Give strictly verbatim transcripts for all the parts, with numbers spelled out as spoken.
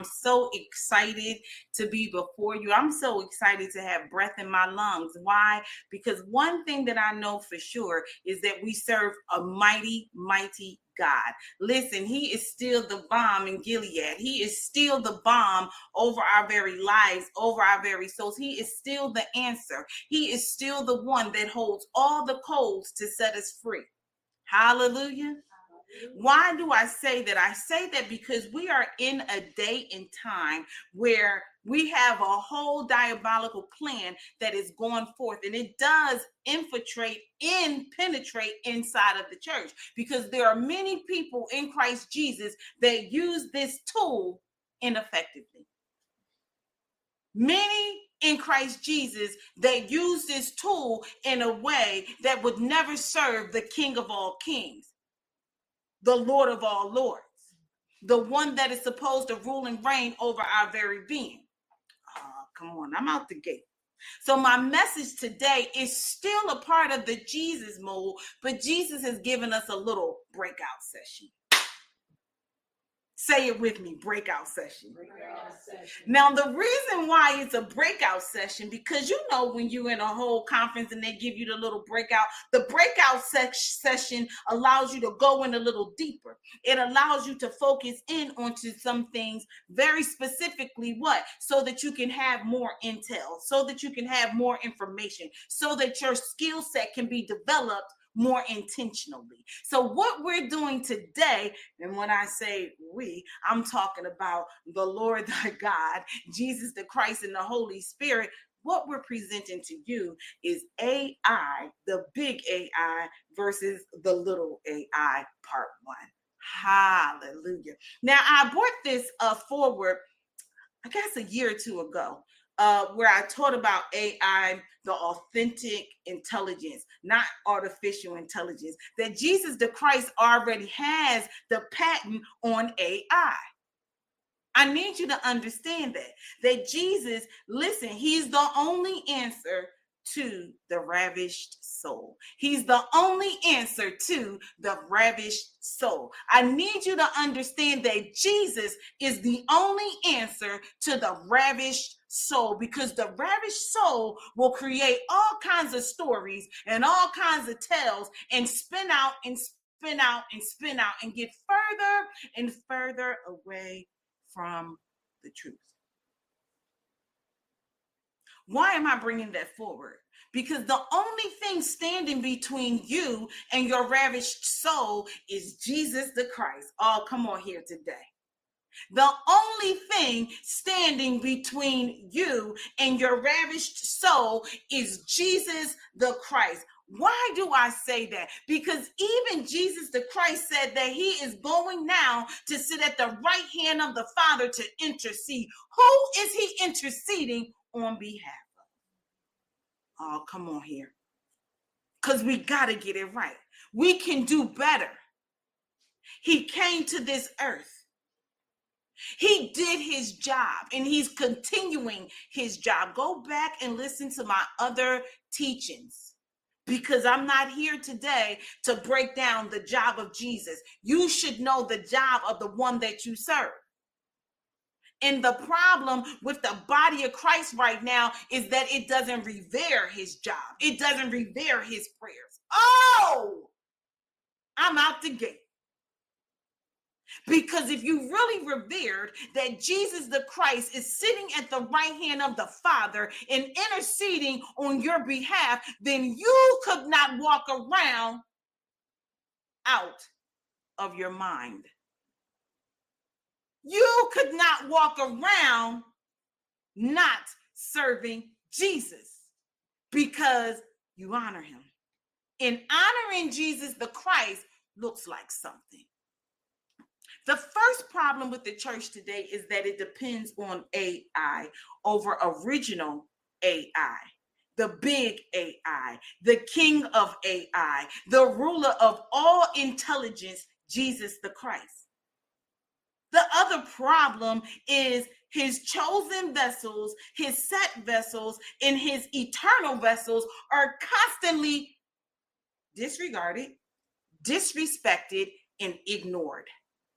so excited to be before you. I'm so excited to have breath in my lungs. Why? Because one thing that I know for sure is that we serve a mighty, mighty God. Listen, he is still the bomb in Gilead. He is still the bomb over our very lives, over our very souls. He is still the answer. He is still the one that holds all the codes to set us free. Hallelujah. Why do I say that? I say that because we are in a day and time where we have a whole diabolical plan that is going forth, and it does infiltrate and penetrate inside of the church, because there are many people in Christ Jesus that use this tool ineffectively. Many in Christ Jesus that use this tool in a way that would never serve the King of all kings, the Lord of all lords, the one that is supposed to rule and reign over our very being. Oh, come on, I'm out the gate. So my message today is still a part of the Jesus mode, but Jesus has given us a little breakout session. Say it with me, breakout session. breakout session. Now, the reason why it's a breakout session, because you know when you're in a whole conference and they give you the little breakout, the breakout se- session allows you to go in a little deeper. It allows you to focus in onto some things very specifically, what? So that you can have more intel, so that you can have more information, so that your skill set can be developed more intentionally. So what we're doing today, and when I say we, I'm talking about the Lord thy God, Jesus the Christ, and the Holy Spirit. What we're presenting to you is A I, the big A I versus the little A I, part one. Hallelujah. Now, I brought this uh, forward, I guess a year or two ago, uh, where I taught about A I, the authentic intelligence, not artificial intelligence, that Jesus the Christ already has the patent on A I. I need you to understand that, that Jesus, listen, he's the only answer to the ravished soul. He's the only answer to the ravished soul. I need you to understand that Jesus is the only answer to the ravished soul, because the ravished soul will create all kinds of stories and all kinds of tales and spin out and spin out and spin out and get further and further away from the truth. Why am I bringing that forward? Because the only thing standing between you and your ravished soul is Jesus the Christ. Oh, come on here today. The only thing standing between you and your ravished soul is Jesus the Christ. Why do I say that? Because even Jesus the Christ said that he is going now to sit at the right hand of the Father to intercede. Who is he interceding on behalf of? Oh, come on here. Because we got to get it right. We can do better. He came to this earth. He did his job, and he's continuing his job. Go back and listen to my other teachings, because I'm not here today to break down the job of Jesus. You should know the job of the one that you serve. And the problem with the body of Christ right now is that it doesn't revere his job. It doesn't revere his prayers. Oh, I'm out the gate. Because if you really revered that Jesus the Christ is sitting at the right hand of the Father and interceding on your behalf, then you could not walk around out of your mind. You could not walk around not serving Jesus, because you honor him. And honoring Jesus the Christ looks like something. The first problem with the church today is that it depends on A I over original A I, the big A I, the king of A I, the ruler of all intelligence, Jesus the Christ. The other problem is his chosen vessels, his set vessels, and his eternal vessels are constantly disregarded, disrespected, and ignored.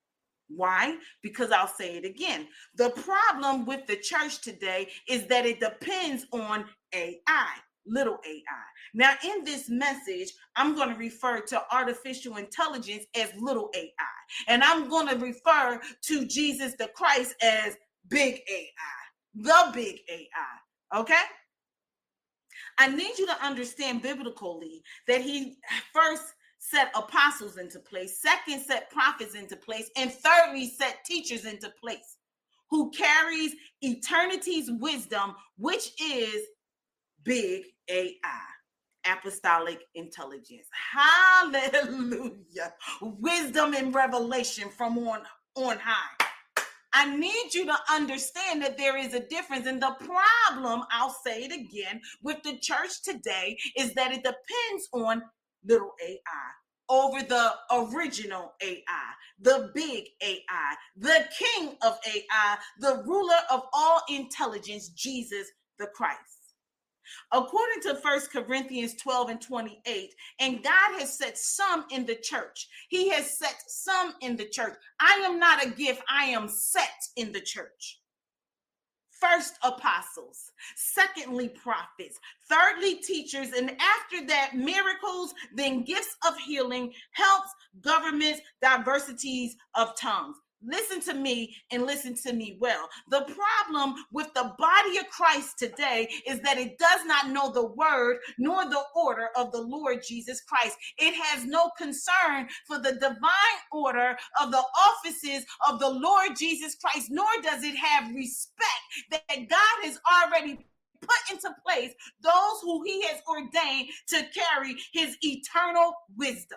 Why? Because I'll say it again. The problem with the church today is that it depends on A I, little A I. Now, in this message, I'm going to refer to artificial intelligence as little A I. And I'm going to refer to Jesus the Christ as big A I, the big A I. Okay? I need you to understand biblically that he first set apostles into place, second set prophets into place, and thirdly set teachers into place who carries eternity's wisdom, which is big A I, apostolic intelligence. Hallelujah. Wisdom and revelation from on, on high. I need you to understand that there is a difference. And the problem, I'll say it again, with the church today is that it depends on little A I over the original A I, the big A I, the king of A I, the ruler of all intelligence, Jesus the Christ. According to First Corinthians twelve and twenty-eight, and God has set some in the church. He has set some in the church. I am not a gift. I am set in the church. First, apostles. Secondly, prophets. Thirdly, teachers. And after that, miracles, then gifts of healing, helps, governments, diversities of tongues. Listen to me and listen to me well. The problem with the body of Christ today is that it does not know the word nor the order of the Lord Jesus Christ. It has no concern for the divine order of the offices of the Lord Jesus Christ, nor does it have respect that God has already put into place those who he has ordained to carry his eternal wisdom,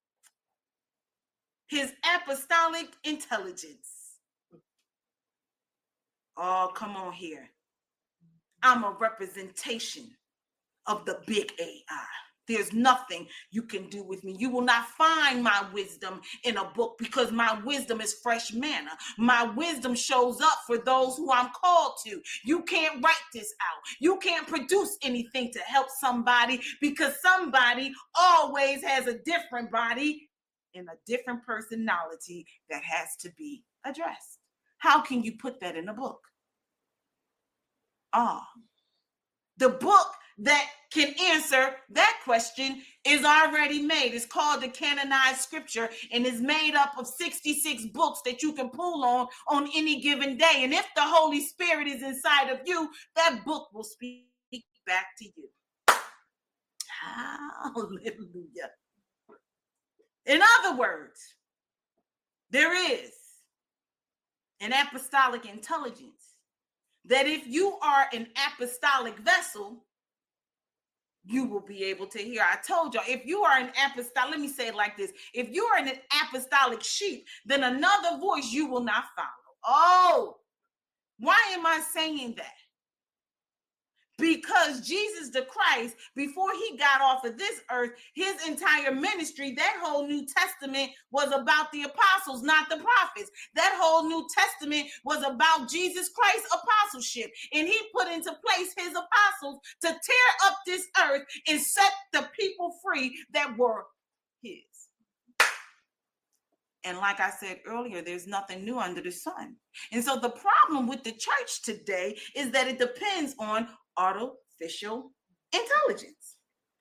his apostolic intelligence. Oh, come on here. I'm a representation of the big A I. There's nothing you can do with me. You will not find my wisdom in a book because my wisdom is fresh manna. My wisdom shows up for those who I'm called to. You can't write this out. You can't produce anything to help somebody because somebody always has a different body and a different personality that has to be addressed. How can you put that in a book? Ah, the book that can answer that question is already made. It's called the canonized scripture and is made up of sixty-six books that you can pull on on any given day. And if the Holy Spirit is inside of you, that book will speak back to you. Hallelujah. In other words, there is an apostolic intelligence that if you are an apostolic vessel, you will be able to hear. I told y'all, if you are an apostolic, let me say it like this. If you are an apostolic sheep, then another voice you will not follow. Oh, why am I saying that? Because Jesus the Christ, before he got off of this earth, his entire ministry, that whole New Testament was about the apostles, not the prophets. That whole New Testament was about Jesus Christ's apostleship. And he put into place his apostles to tear up this earth and set the people free that were his. And like I said earlier, there's nothing new under the sun. And so the problem with the church today is that it depends on artificial intelligence.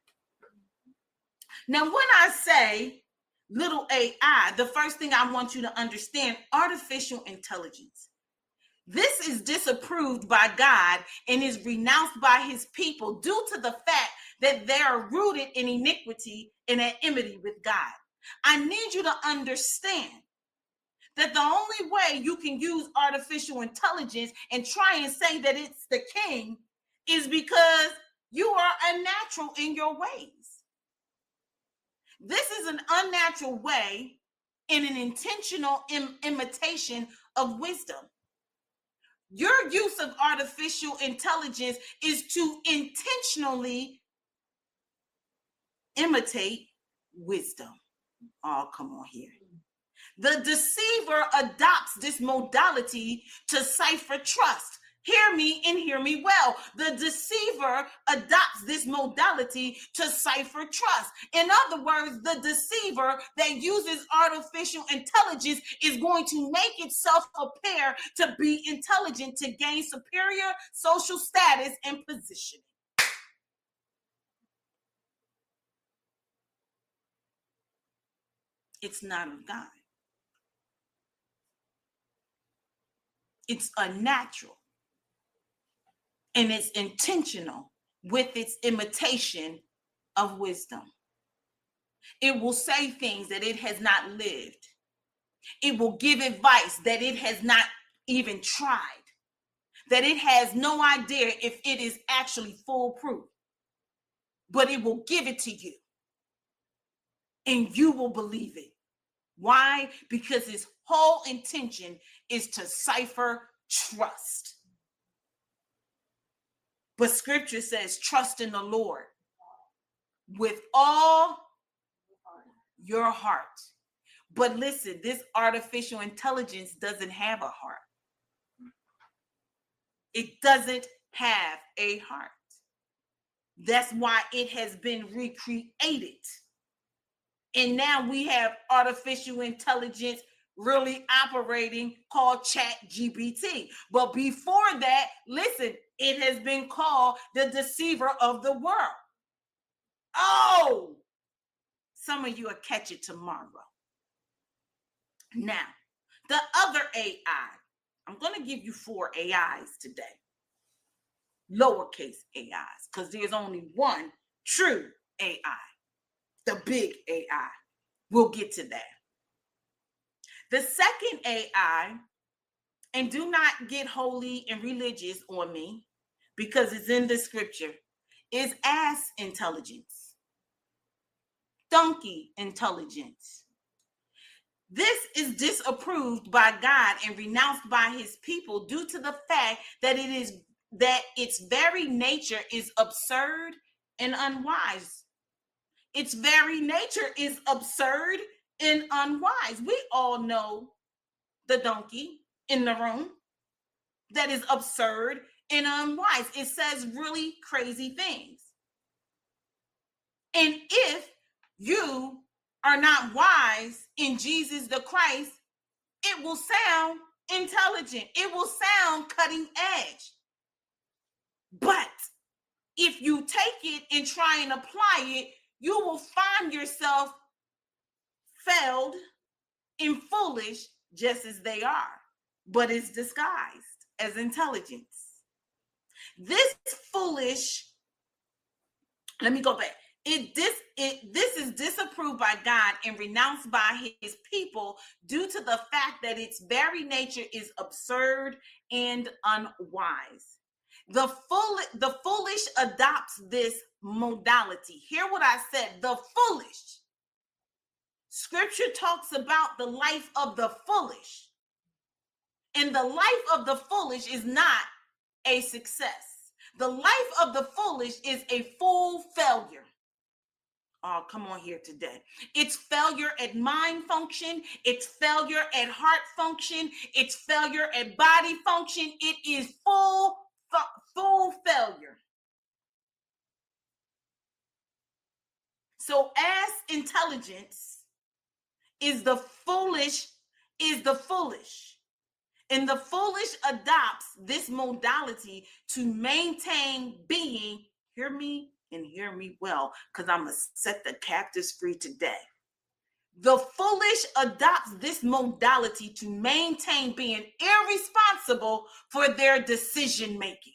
Now, when I say little A I, the first thing I want you to understand, artificial intelligence. This is disapproved by God and is renounced by his people due to the fact that they are rooted in iniquity and enmity with God. I need you to understand that the only way you can use artificial intelligence and try and say that it's the king is because you are unnatural in your ways. This is an unnatural way in an intentional im- imitation of wisdom. Your use of artificial intelligence is to intentionally imitate wisdom. Oh, come on here. The deceiver adopts this modality to cipher trust. Hear me and hear me well. The deceiver adopts this modality to cipher trust. In other words, the deceiver that uses artificial intelligence is going to make itself appear to be intelligent to gain superior social status and positioning. It's not of God. It's unnatural. And it's intentional with its imitation of wisdom. It will say things that it has not lived. It will give advice that it has not even tried, that it has no idea if it is actually foolproof. But it will give it to you. And you will believe it. Why? Because its whole intention is to cipher trust. But scripture says, trust in the Lord with all your heart. But listen, this artificial intelligence doesn't have a heart. It doesn't have a heart. That's why it has been recreated. And now we have artificial intelligence really operating called Chat G P T. But before that, listen, it has been called the deceiver of the world. Oh, some of you will catch it tomorrow. Now, the other A I, I'm going to give you four A Is today. Lowercase A Is, because there's only one true A I, the big A I. We'll get to that. The second A I, and do not get holy and religious on me because it's in the scripture, is ass intelligence, donkey intelligence. This is disapproved by God and renounced by his people due to the fact that it is that its very nature is absurd and unwise. Its very nature is absurd and unwise. We all know the donkey in the room that is absurd and unwise. It says really crazy things. And if you are not wise in Jesus the Christ, it will sound intelligent. It will sound cutting edge. But if you take it and try and apply it, you will find yourself failed and foolish just as they are, but it's disguised as intelligence. This foolish, let me go back. It this it this is disapproved by God and renounced by his people due to the fact that its very nature is absurd and unwise. The fool the foolish adopts this modality. Hear what I said, the foolish. Scripture talks about the life of the foolish. And the life of the foolish is not a success. The life of the foolish is a full failure. Oh, come on here today. It's failure at mind function. It's failure at heart function. It's failure at body function. It is full, full failure. So as intelligence is the foolish, is the foolish. And the foolish adopts this modality to maintain being, hear me and hear me well, because I'm going to set the captives free today. The foolish adopts this modality to maintain being irresponsible for their decision making.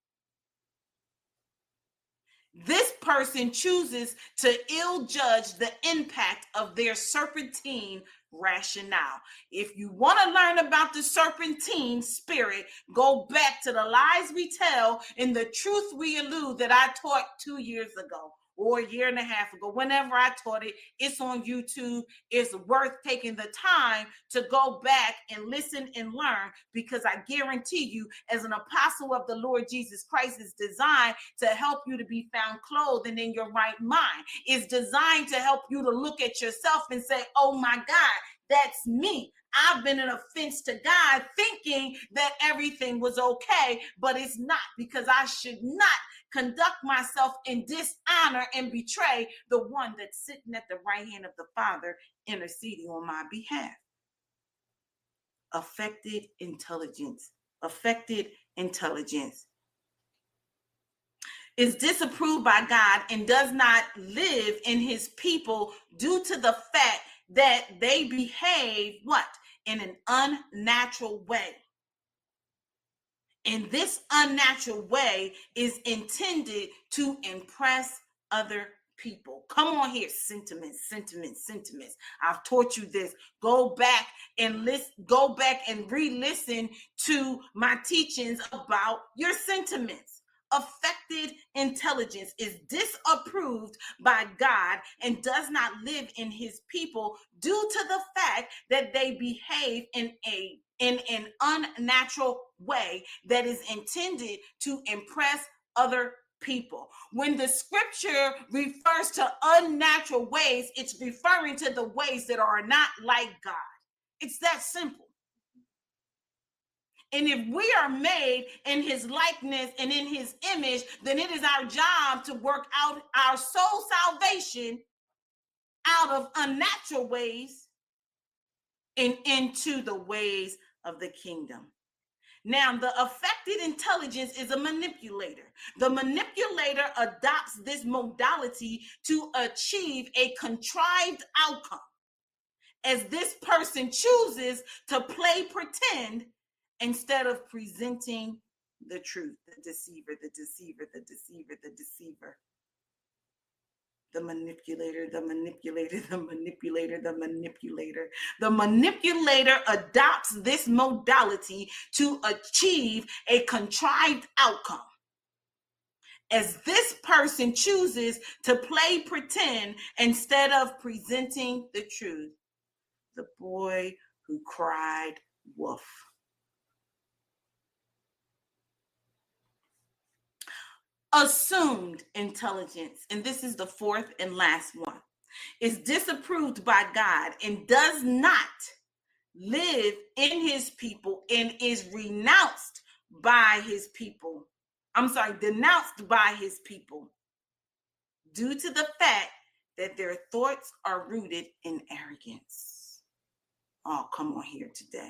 This person chooses to ill judge the impact of their serpentine rationale. If you want to learn about the serpentine spirit, go back to the lies we tell and the truth we elude that I taught two years ago. or a year and a half ago, whenever I taught it. It's on YouTube. It's worth taking the time to go back and listen and learn, because I guarantee you, as an apostle of the Lord Jesus Christ, is designed to help you to be found clothed and in your right mind. It's designed to help you to look at yourself and say, oh my God, that's me. I've been an offense to God, thinking that everything was okay, but it's not, because I should not conduct myself in dishonor and betray the one that's sitting at the right hand of the Father, interceding on my behalf. Affected intelligence. Affected intelligence is disapproved by God and does not live in his people due to the fact that they behave what? In an unnatural way. And this unnatural way is intended to impress other people. Come on here, sentiments, sentiments, sentiments. I've taught you this. Go back and listen, go back and re-listen to my teachings about your sentiments. Affected intelligence is disapproved by God and does not live in his people due to the fact that they behave in a in an unnatural way that is intended to impress other people. When the scripture refers to unnatural ways, it's referring to the ways that are not like God. It's that simple. And if we are made in his likeness and in his image, then it is our job to work out our soul salvation out of unnatural ways and into the ways of the kingdom. Now, the affected intelligence is a manipulator. The manipulator adopts this modality to achieve a contrived outcome, as this person chooses to play pretend instead of presenting the truth. The deceiver, the deceiver, the deceiver, the deceiver. The manipulator, the manipulator, the manipulator, the manipulator. The manipulator adopts this modality to achieve a contrived outcome, as this person chooses to play pretend instead of presenting the truth. The boy who cried wolf. Assumed intelligence, and this is the fourth and last one, is disapproved by God and does not live in his people and is renounced by his people. I'm sorry, denounced by his people due to the fact that their thoughts are rooted in arrogance. Oh, come on here today.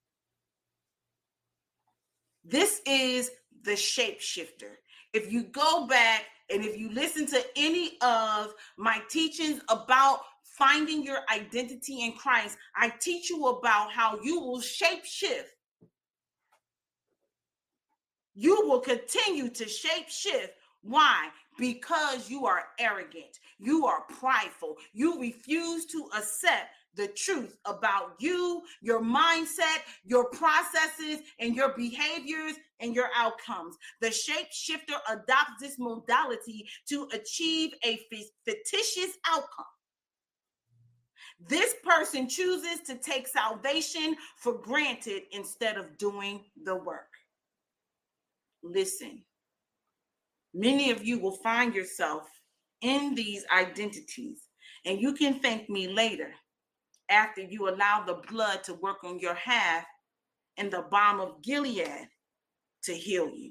This is the shapeshifter. If you go back and if you listen to any of my teachings about finding your identity in Christ, I teach you about how you will shape shift. You will continue to shape shift. Why? Because you are arrogant. You are prideful. You refuse to accept the truth about you, your mindset, your processes, and your behaviors and your outcomes. The shapeshifter adopts this modality to achieve a fictitious outcome. This person chooses to take salvation for granted instead of doing the work. Listen, many of you will find yourself in these identities, and you can thank me later after you allow the blood to work on your half and the balm of Gilead to heal you.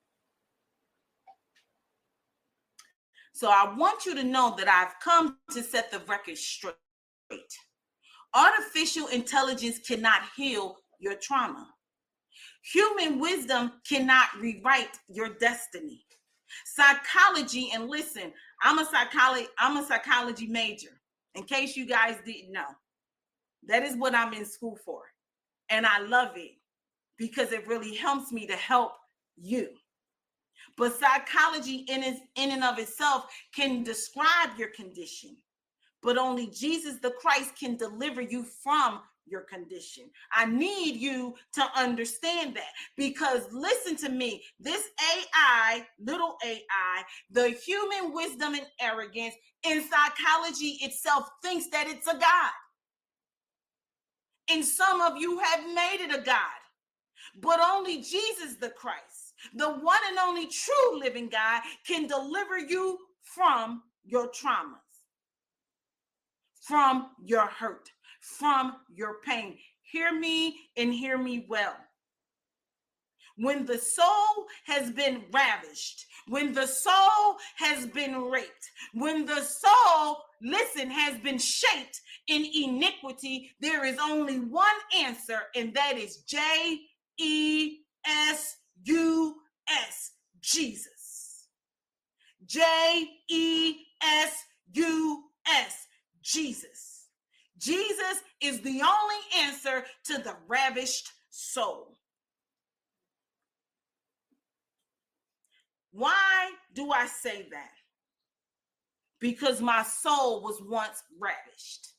So I want you to know that I've come to set the record straight. Artificial intelligence cannot heal your trauma. Human wisdom cannot rewrite your destiny. Psychology, and listen, I'm a psychology, I'm a psychology major, in case you guys didn't know. That is what I'm in school for. And I love it because it really helps me to help you. But psychology in, its, in and of itself can describe your condition. But only Jesus the Christ can deliver you from your condition. I need you to understand that, because listen to me, this A I, little A I, the human wisdom and arrogance in psychology itself thinks that it's a God. And some of you have made it a God, but only Jesus the Christ, the one and only true living God, can deliver you from your traumas, from your hurt, from your pain. Hear me and hear me well. When the soul has been ravished, when the soul has been raped, when the soul, listen, has been shaped in iniquity, there is only one answer, and that is J E S U S, Jesus. J E S U S, Jesus. Jesus is the only answer to the ravished soul. Why do I say that? Because my soul was once ravished.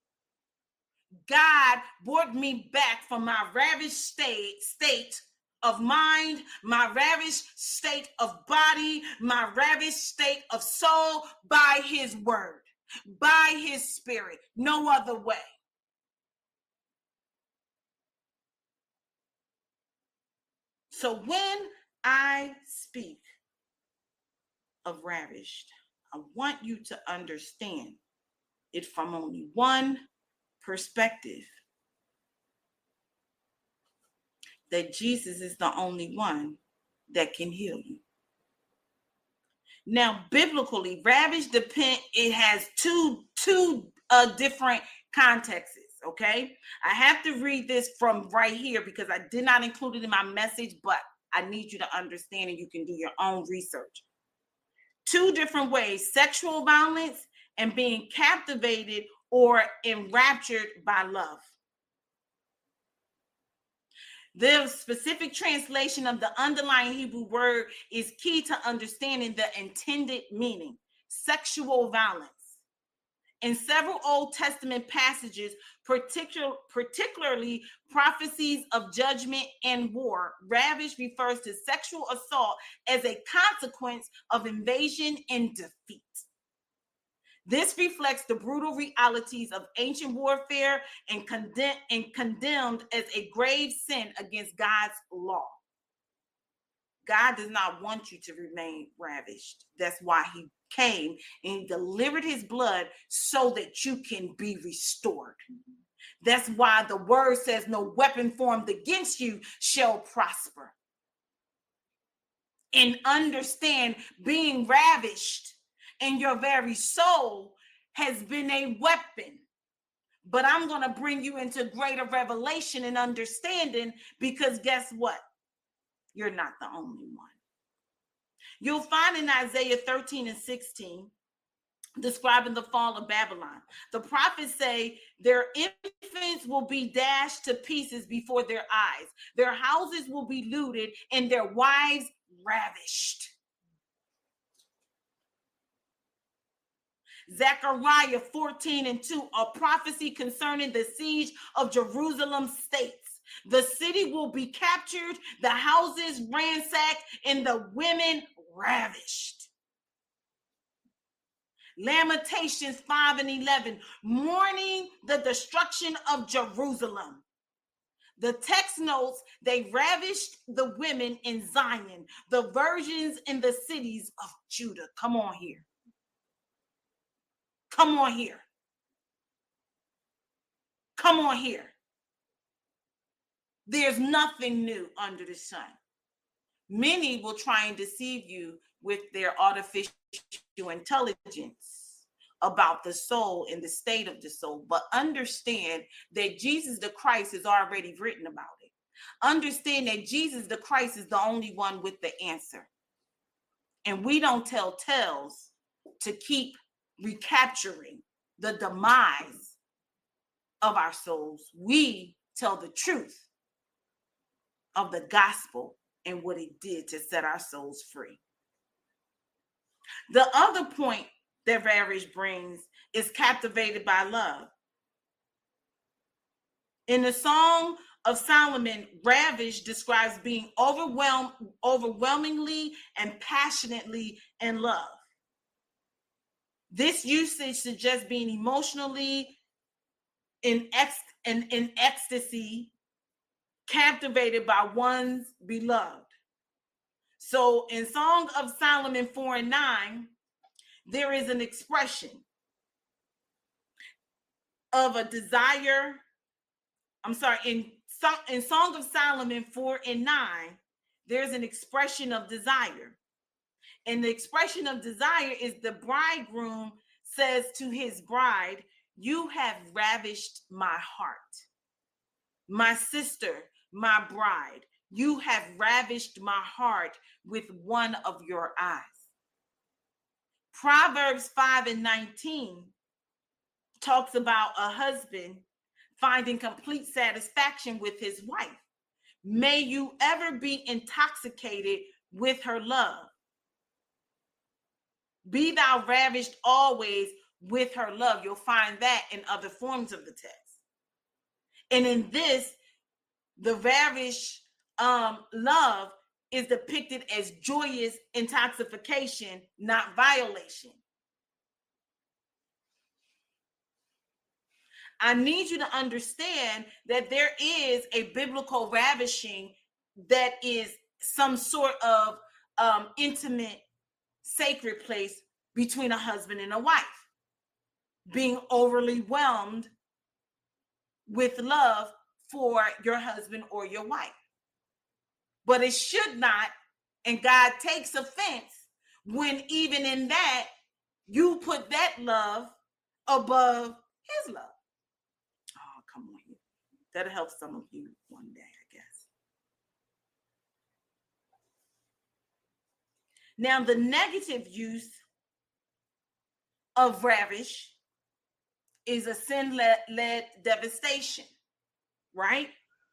God brought me back from my ravished state, state of mind, my ravished state of body, my ravished state of soul by his word, by his spirit, no other way. So when I speak of ravished, I want you to understand it from only one perspective, that Jesus is the only one that can heal you. Now, biblically, ravished depend it has two two uh, different contexts. Okay, I have to read this from right here because I did not include it in my message, but I need you to understand, and you can do your own research. Two different ways: sexual violence and being captivated or enraptured by love. The specific translation of the underlying Hebrew word is key to understanding the intended meaning: sexual violence. In several Old Testament passages, particular, particularly prophecies of judgment and war, ravish refers to sexual assault as a consequence of invasion and defeat. This reflects the brutal realities of ancient warfare and, condemn, and condemned as a grave sin against God's law. God does not want you to remain ravished. That's why he came and he delivered his blood so that you can be restored. That's why the word says no weapon formed against you shall prosper. And understand, being ravished in your very soul has been a weapon. But I'm going to bring you into greater revelation and understanding, because guess what? You're not the only one. You'll find in Isaiah thirteen and sixteen, describing the fall of Babylon, the prophets say their infants will be dashed to pieces before their eyes. Their houses will be looted and their wives ravished. Zechariah fourteen and two, a prophecy concerning the siege of Jerusalem states, the city will be captured, the houses ransacked, and the women ravished. Lamentations five and eleven, mourning the destruction of Jerusalem. The text notes they ravished the women in Zion, the virgins in the cities of Judah. Come on here. Come on here. Come on here. There's nothing new under the sun. Many will try and deceive you with their artificial intelligence about the soul and the state of the soul. But understand that Jesus the Christ is already written about it. Understand that Jesus the Christ is the only one with the answer. And we don't tell tales to keep recapturing the demise of our souls. We tell the truth of the gospel and what it did to set our souls free. The other point that ravish brings is captivated by love. In the Song of Solomon, ravish describes being overwhelmed, overwhelmingly and passionately in love. This usage suggests being emotionally in, ex, in, in ecstasy, captivated by one's beloved. So in Song of Solomon four and nine, there is an expression of a desire. I'm sorry, in, in Song of Solomon four and nine, there's an expression of desire. And the expression of desire is the bridegroom says to his bride, "You have ravished my heart. My sister, my bride, you have ravished my heart with one of your eyes." Proverbs five and nineteen talks about a husband finding complete satisfaction with his wife. May you ever be intoxicated with her love. Be thou ravished always with her love. You'll find that in other forms of the text. And in this, the ravish um, love is depicted as joyous intoxication, not violation. I need you to understand that there is a biblical ravishing that is some sort of um, intimate, sacred place between a husband and a wife. Being overly whelmed with love for your husband or your wife. But it should not, and God takes offense when even in that, you put that love above his love. Oh, come on. That'll help some of you one day, I guess. Now, the negative use of ravish is a sin-led devastation, right?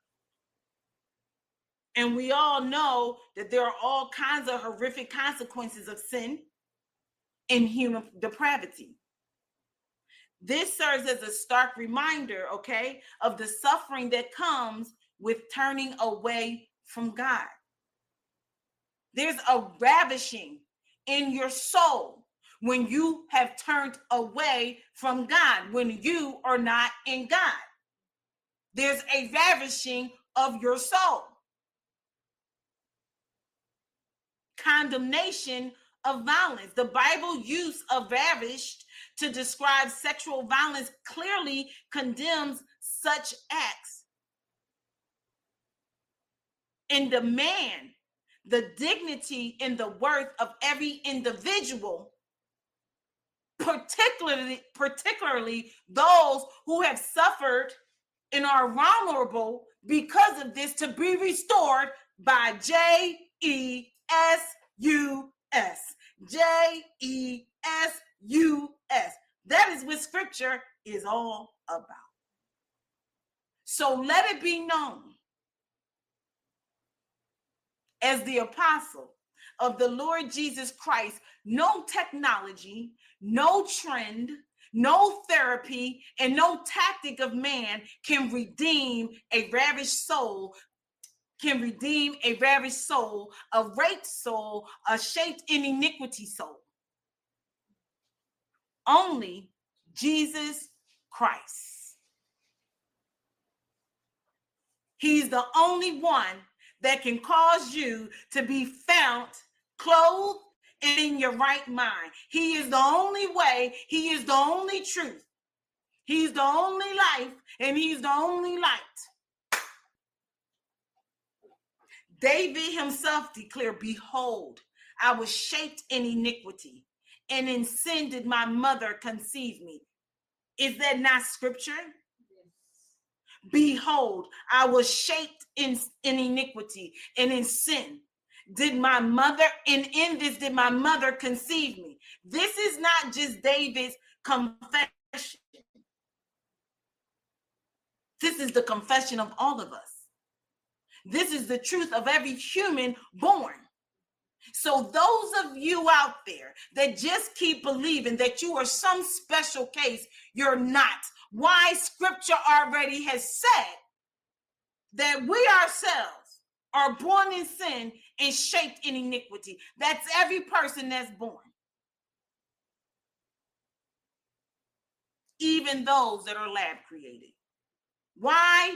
And we all know that there are all kinds of horrific consequences of sin and human depravity. This serves as a stark reminder, okay, of the suffering that comes with turning away from God. There's a ravishing in your soul when you have turned away from God, when you are not in God. There's a ravishing of your soul. Condemnation of violence. The Bible use of ravished to describe sexual violence clearly condemns such acts and demand the dignity and the worth of every individual, particularly, particularly those who have suffered and are vulnerable because of this, to be restored by J E S U S. J E S U S. That is what scripture is all about. So let it be known, as the apostle of the Lord Jesus Christ, no technology, no trend, no therapy, and no tactic of man can redeem a ravished soul, can redeem a ravished soul, a raped soul, a shaped in iniquity soul. Only Jesus Christ. He's the only one that can cause you to be found clothed and in your right mind. He is the only way. He is the only truth. He's the only life, and he's the only light. David himself declared, "Behold, I was shaped in iniquity, and in sin did my mother conceive me." Is that not scripture? Yes. Behold, I was shaped in, in iniquity, and in sin did my mother, and in this did my mother conceive me. This is not just David's confession. This is the confession of all of us. This is the truth of every human born. So those of you out there that just keep believing that you are some special case, you're not. Why? Scripture already has said that we ourselves are born in sin and shaped in iniquity. That's every person that's born. Even those that are lab created. Why?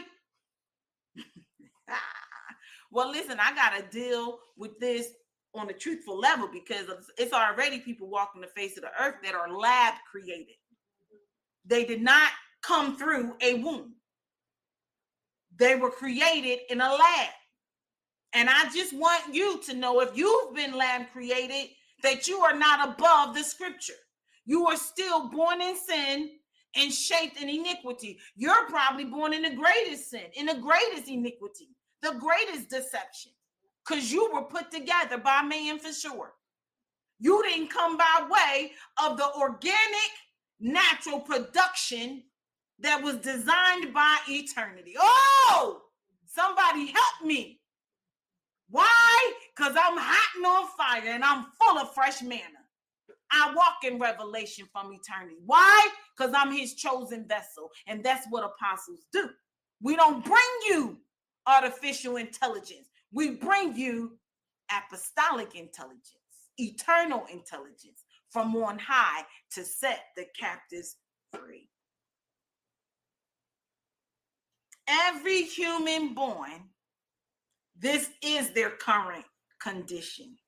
Well, listen, I got to deal with this on a truthful level because it's already people walking the face of the earth that are lab created. They did not come through a womb. They were created in a lab. And I just want you to know, if you've been lab created, that you are not above the scripture. You are still born in sin and shaped in iniquity. You're probably born in the greatest sin, in the greatest iniquity, the greatest deception, because you were put together by man for sure. You didn't come by way of the organic, natural production that was designed by eternity. Oh, somebody help me. Why? Because I'm hot and on fire and I'm full of fresh manna. I walk in revelation from eternity. Why? Because I'm his chosen vessel. And that's what apostles do. We don't bring you artificial intelligence. We bring you apostolic intelligence, eternal intelligence from on high to set the captives free. Every human born, this is their current condition.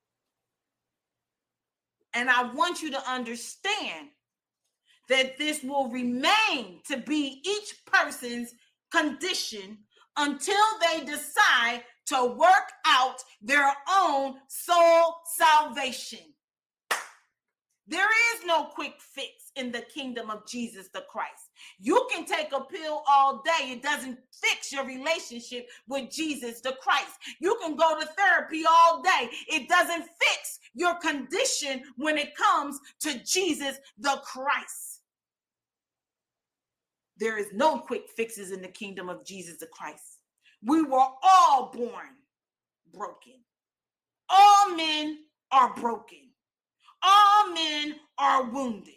And I want you to understand that this will remain to be each person's condition until they decide to work out their own soul salvation. There is no quick fix in the kingdom of Jesus the Christ. You can take a pill all day. It doesn't fix your relationship with Jesus the Christ. You can go to therapy all day. It doesn't fix your condition when it comes to Jesus the Christ. There is no quick fixes in the kingdom of Jesus the Christ. We were all born broken. All men are broken. All men are wounded.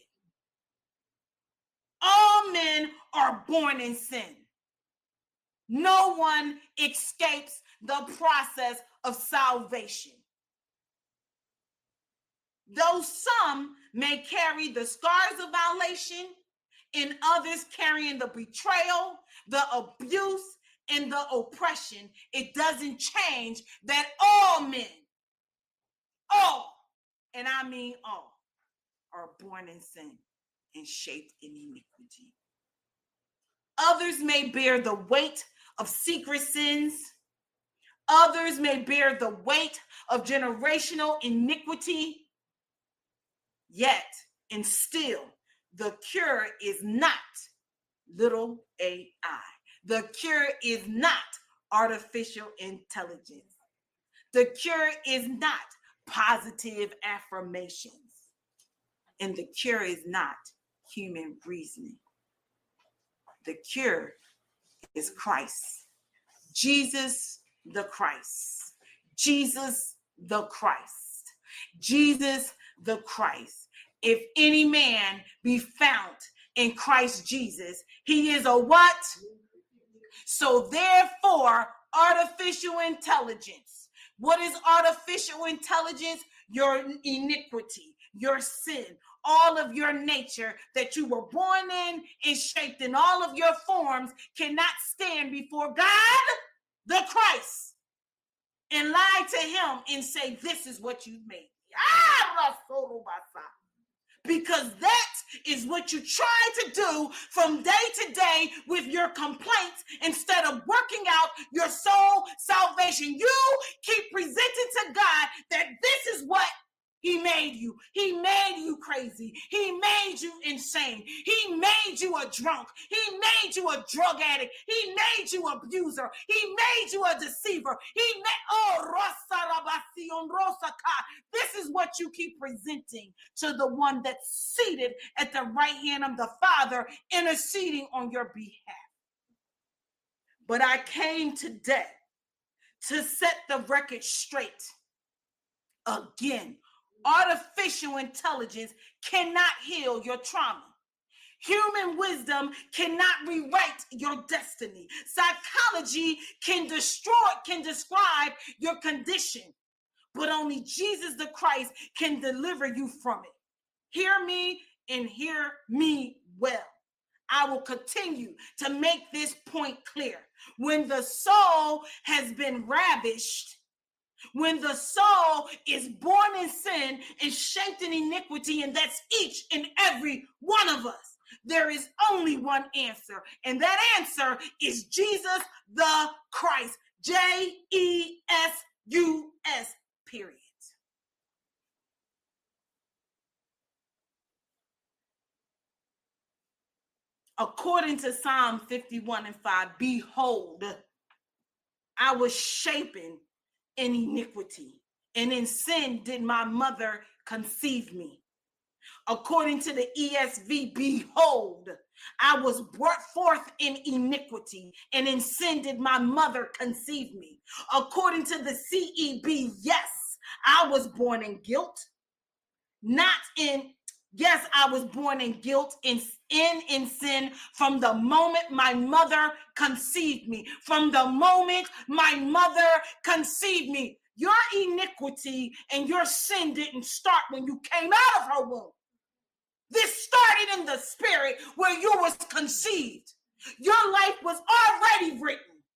All men are born in sin. No one escapes the process of salvation. Though some may carry the scars of violation, and others carrying the betrayal, the abuse, and the oppression, it doesn't change that all men, all, and I mean all, are born in sin and shaped in iniquity. Others may bear the weight of secret sins. Others may bear the weight of generational iniquity. Yet, and still, the cure is not little A I. The cure is not artificial intelligence. The cure is not positive affirmations. And the cure is not human reasoning. The cure is Christ. Jesus the Christ. Jesus the Christ. Jesus the Christ. If any man be found in Christ Jesus, he is a what? So therefore, artificial intelligence. What is artificial intelligence? Your iniquity, your sin, all of your nature that you were born in and shaped in all of your forms cannot stand before God, the Christ, and lie to him and say, this is what you've made. Because that is what you try to do from day to day with your complaints instead of working out your soul salvation. You keep presenting to God that this is what he made you. He made you crazy. He made you insane. He made you a drunk. He made you a drug addict. He made you an abuser. He made you a deceiver. He made, oh, this is what you keep presenting to the one that's seated at the right hand of the Father, interceding on your behalf. But I came today to set the record straight again. Artificial intelligence cannot heal your trauma. Human wisdom cannot rewrite your destiny. Psychology can destroy, can describe your condition, but only Jesus the Christ can deliver you from it. Hear me and hear me well. I will continue to make this point clear. When the soul has been ravished, when the soul is born in sin and shaped in iniquity, and that's each and every one of us, there is only one answer, and that answer is Jesus the Christ. J E S U S, period. According to Psalm fifty-one and five, behold, I was shapen in iniquity, and in sin did my mother conceive me. According to the E S V, behold, I was brought forth in iniquity, and in sin did my mother conceive me. According to the C E B, yes, I was born in guilt, not in, yes, I was born in guilt, in, in, in sin, from the moment my mother conceived me. From the moment my mother conceived me. Your iniquity and your sin didn't start when you came out of her womb. This started in the spirit where you was conceived. Your life was already written.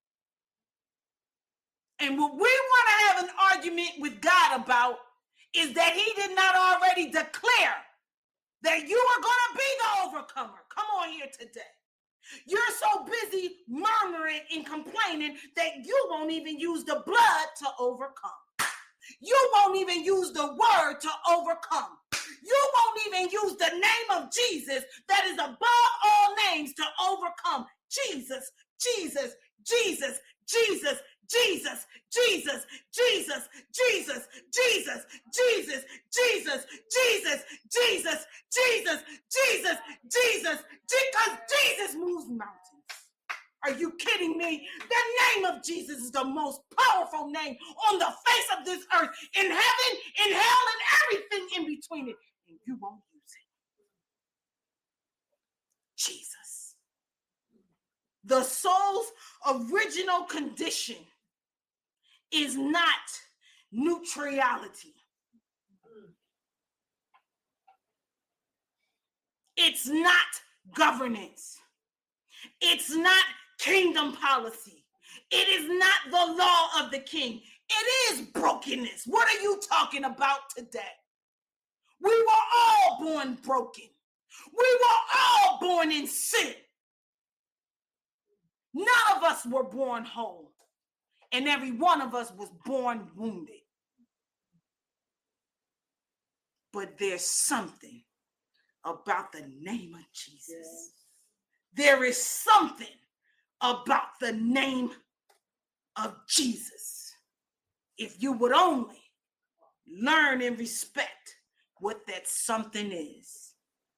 And what we want to have an argument with God about is that he did not already declare that you are going to be the overcomer. Come on here today. You're so busy murmuring and complaining that you won't even use the blood to overcome. You won't even use the word to overcome. You won't even use the name of Jesus that is above all names to overcome. Jesus, Jesus, Jesus, Jesus, Jesus, Jesus, Jesus, Jesus, Jesus, Jesus, Jesus, Jesus, Jesus, Jesus, Jesus, Jesus, because Jesus moves mountains. Are you kidding me? The name of Jesus is the most powerful name on the face of this earth, in heaven, in hell, and everything in between it. And you won't use it. Jesus. The soul's original condition is not neutrality. It's not governance. It's not kingdom policy. It is not the law of the king. It is brokenness. What are you talking about today? We were all born broken. We were all born in sin. None of us were born whole. And every one of us was born wounded. But there's something about the name of Jesus. Yes. There is something about the name of Jesus. If you would only learn and respect what that something is.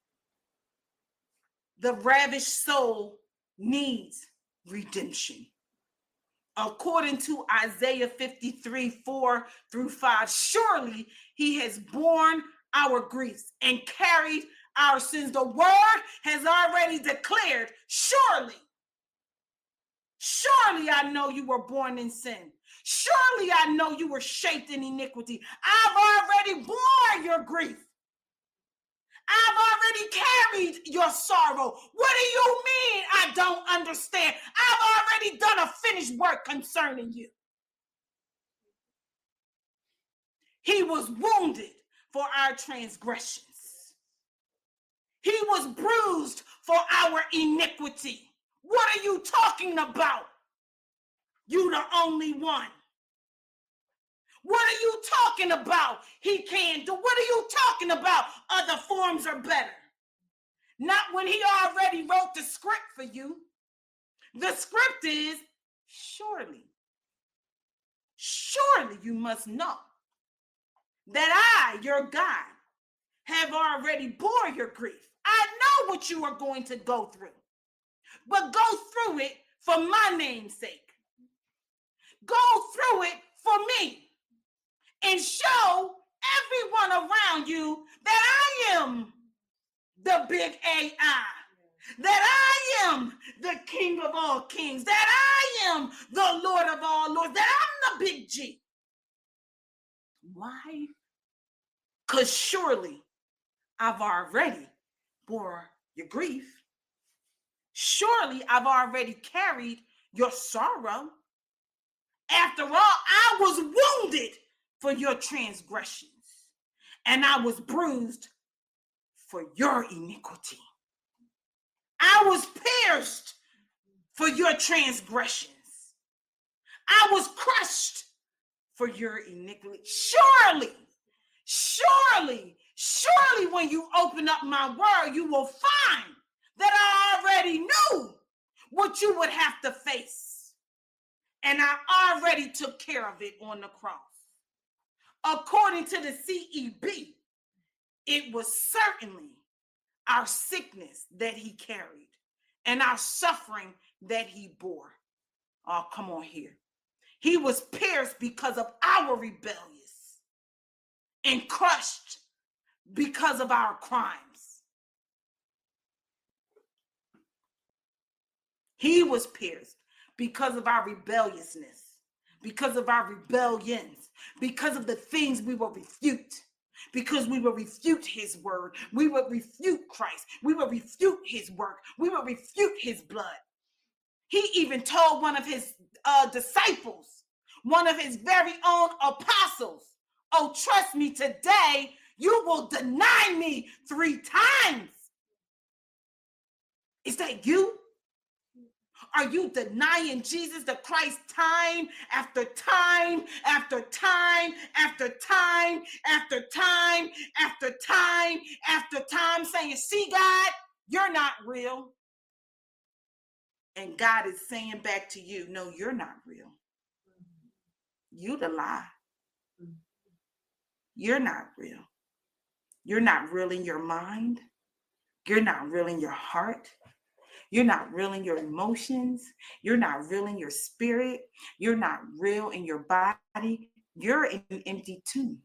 The ravished soul needs redemption. According to Isaiah fifty-three, four through five, surely he has borne our griefs and carried our sins. The word has already declared, surely, surely I know you were born in sin. Surely I know you were shaped in iniquity. I've already borne your grief. I've already carried your sorrow. What do you mean I don't understand? I've already done a finished work concerning you. He was wounded for our transgressions. He was bruised for our iniquity. What are you talking about? You the only one. What are you talking about? He can't do. What are you talking about? Other forms are better. Not when he already wrote the script for you. The script is, surely, surely you must know that I, your God, have already bore your grief. I know what you are going to go through, but go through it for my name's sake. Go through it for me and show everyone around you that I am the big A I. that I am the King of all kings, that I am the Lord of all lords, that I'm the big G. Why? Because surely I've already bore your grief. Surely I've already carried your sorrow. After all, I was wounded for your transgressions, and I was bruised for your iniquity. I was pierced for your transgressions. I was crushed for your iniquity. Surely, surely, surely when you open up my word, you will find that I already knew what you would have to face. And I already took care of it on the cross. According to the C E B, it was certainly our sickness that he carried and our suffering that he bore. Oh, come on here. He was pierced because of our rebellious and crushed because of our crimes. He was pierced because of our rebelliousness, because of our rebellions, because of the things we will refute, because we will refute his word. We will refute Christ. We will refute his work. We will refute his blood. He even told one of his uh, disciples, one of his very own apostles, oh, trust me, today you will deny me three times. Is that you? Are you denying Jesus the Christ time after time after time after time after time after time after time, saying, see, God, you're not real? And God is saying back to you, no, you're not real. You the lie. You're not real. You're not real in your mind. You're not real in your heart. You're not real in your emotions. You're not real in your spirit. You're not real in your body. You're an empty tomb.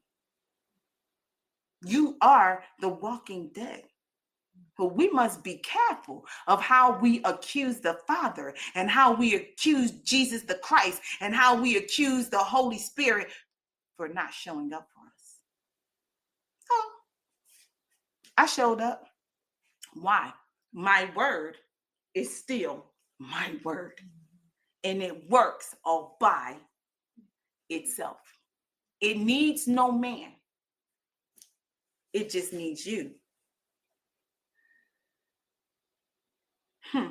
You are the walking dead. But we must be careful of how we accuse the Father and how we accuse Jesus the Christ and how we accuse the Holy Spirit for not showing up for us. Oh, I showed up. Why? My word is still my word, and it works all by itself. It needs no man. It just needs you. Hmm.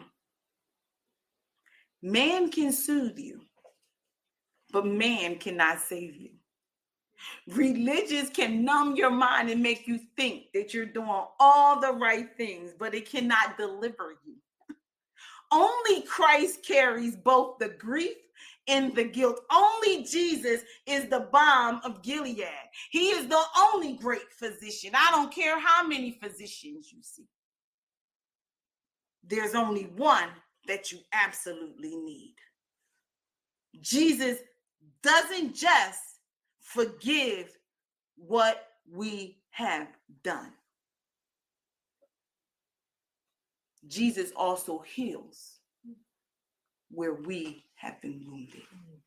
Man can soothe you, but man cannot save you. Religious can numb your mind and make you think that you're doing all the right things, but it cannot deliver you. Only Christ carries both the grief and the guilt. Only Jesus is the balm of Gilead. He is the only great physician. I don't care how many physicians you see. There's only one that you absolutely need. Jesus doesn't just forgive what we have done. Jesus also heals where we have been wounded.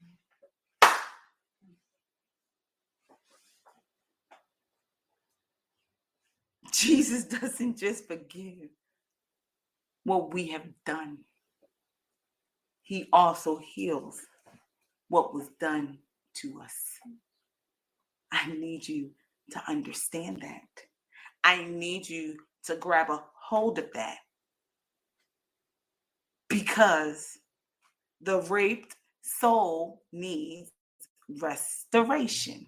Jesus doesn't just forgive what we have done. He also heals what was done to us. I need you to understand that. I need you to grab a hold of that. Because the raped soul needs restoration.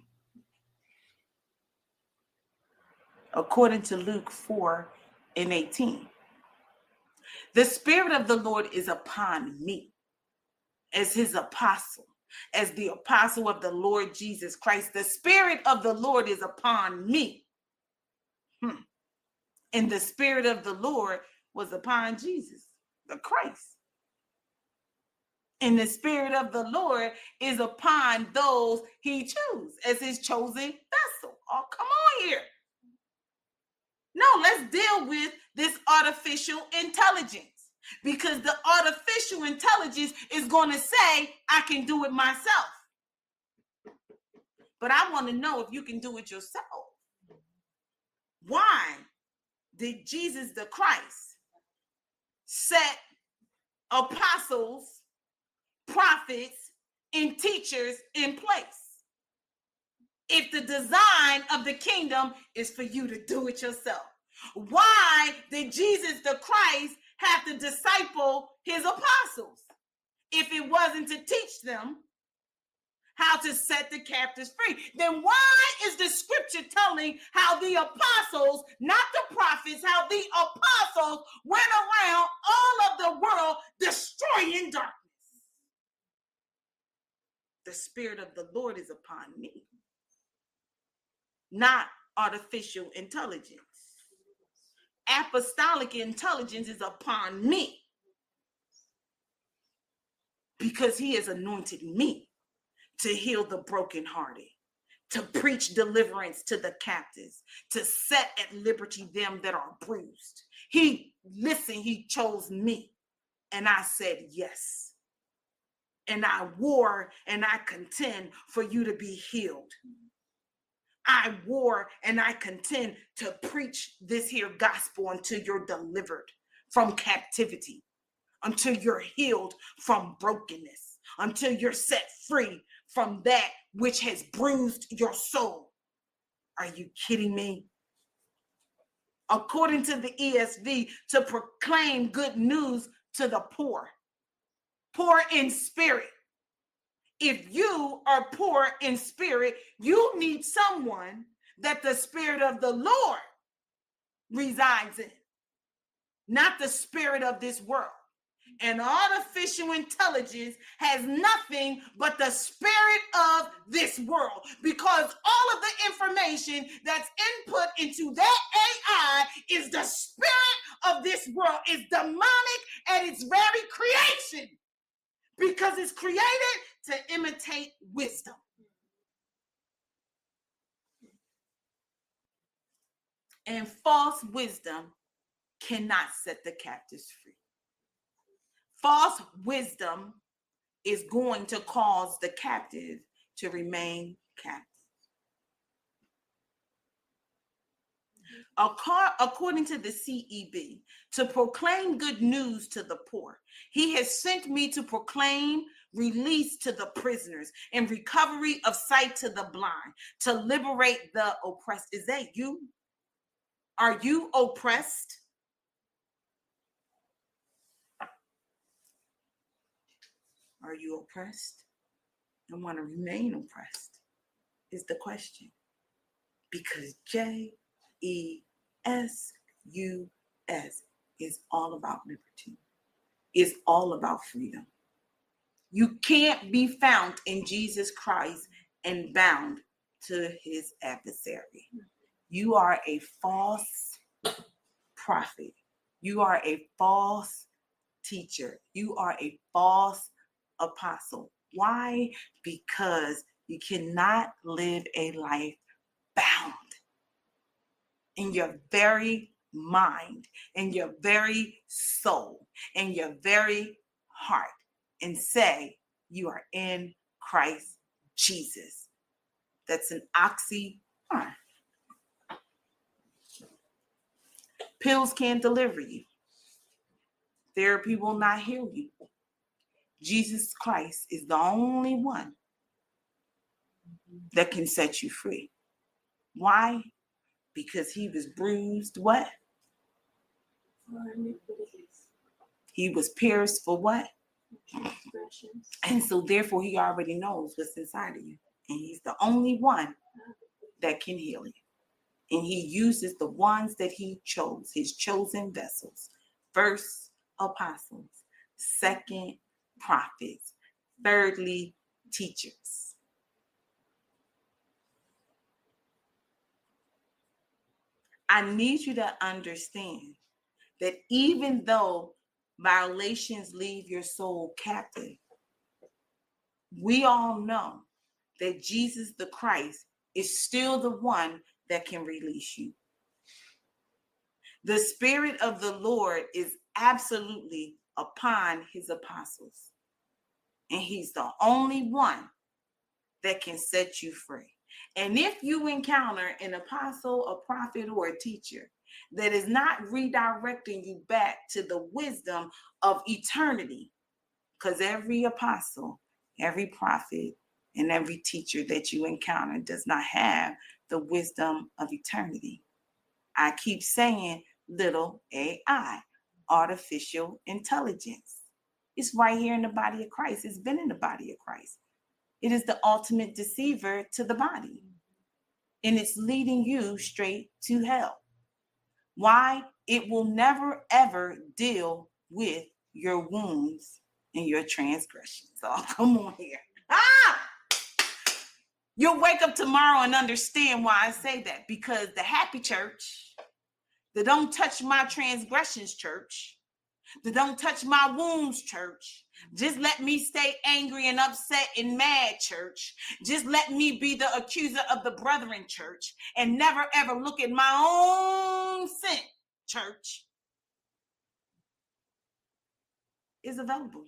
According to Luke four and eighteen. The Spirit of the Lord is upon me as his apostle, as the apostle of the Lord Jesus Christ. The Spirit of the Lord is upon me. Hmm. And the Spirit of the Lord was upon Jesus, the Christ. And the Spirit of the Lord is upon those he chose as his chosen vessel. Oh, come on here. No, let's deal with this artificial intelligence, because the artificial intelligence is going to say, I can do it myself. But I want to know if you can do it yourself. Why did Jesus the Christ set apostles, prophets, and teachers in place if the design of the kingdom is for you to do it yourself? Why did Jesus the Christ have to disciple his apostles if it wasn't to teach them how to set the captives free? Then why is the scripture telling how the apostles, not the prophets, how the apostles went around all of the world destroying darkness? The Spirit of the Lord is upon me, not artificial intelligence. Apostolic intelligence is upon me because he has anointed me to heal the brokenhearted, to preach deliverance to the captives, to set at liberty them that are bruised. He, listen, he chose me, and I said yes. And I war and I contend for you to be healed. I war and I contend to preach this here gospel until you're delivered from captivity, until you're healed from brokenness, until you're set free from that which has bruised your soul. Are you kidding me? According to the E S V, to proclaim good news to the poor, poor in spirit. If you are poor in spirit, you need someone that the Spirit of the Lord resides in, not the spirit of this world. And artificial intelligence has nothing but the spirit of this world, because all of the information that's input into that A I is the spirit of this world. It's demonic at its very creation, because it's created to imitate wisdom. And false wisdom cannot set the captives free. False wisdom is going to cause the captive to remain captive. According to the C E B, to proclaim good news to the poor. He has sent me to proclaim release to the prisoners and recovery of sight to the blind, to liberate the oppressed. Is that you? Are you oppressed? Are you oppressed? And want to remain oppressed is the question. Because J E S U S is all about liberty. It's all about freedom. You can't be found in Jesus Christ and bound to his adversary. You are a false prophet. You are a false teacher. You are a false apostle. Why? Because you cannot live a life bound in your very mind, in your very soul, in your very heart, and say you are in Christ Jesus. That's an oxymoron. Pills can't deliver you. Therapy will not heal you. Jesus Christ is the only one that can set you free. Why? Because he was bruised, what? He was pierced for what? And so therefore he already knows what's inside of you. And he's the only one that can heal you. And he uses the ones that he chose, his chosen vessels. First, apostles. Second, prophets. Thirdly, teachers. I need you to understand that even though violations leave your soul captive, we all know that Jesus the Christ is still the one that can release you. The Spirit of the Lord is absolutely upon his apostles. And he's the only one that can set you free. And if you encounter an apostle, a prophet, or a teacher that is not redirecting you back to the wisdom of eternity, because every apostle, every prophet, and every teacher that you encounter does not have the wisdom of eternity. I keep saying little A I, artificial intelligence. It's right here in the body of Christ. It's been in the body of Christ. It is the ultimate deceiver to the body. And it's leading you straight to hell. Why? It will never, ever deal with your wounds and your transgressions. Oh, come on here. Ah! You'll wake up tomorrow and understand why I say that. Because the happy church, the don't touch my transgressions church, the don't touch my wounds church, just let me stay angry and upset and mad church, just let me be the accuser of the brethren church and never ever look at my own sin church, is available.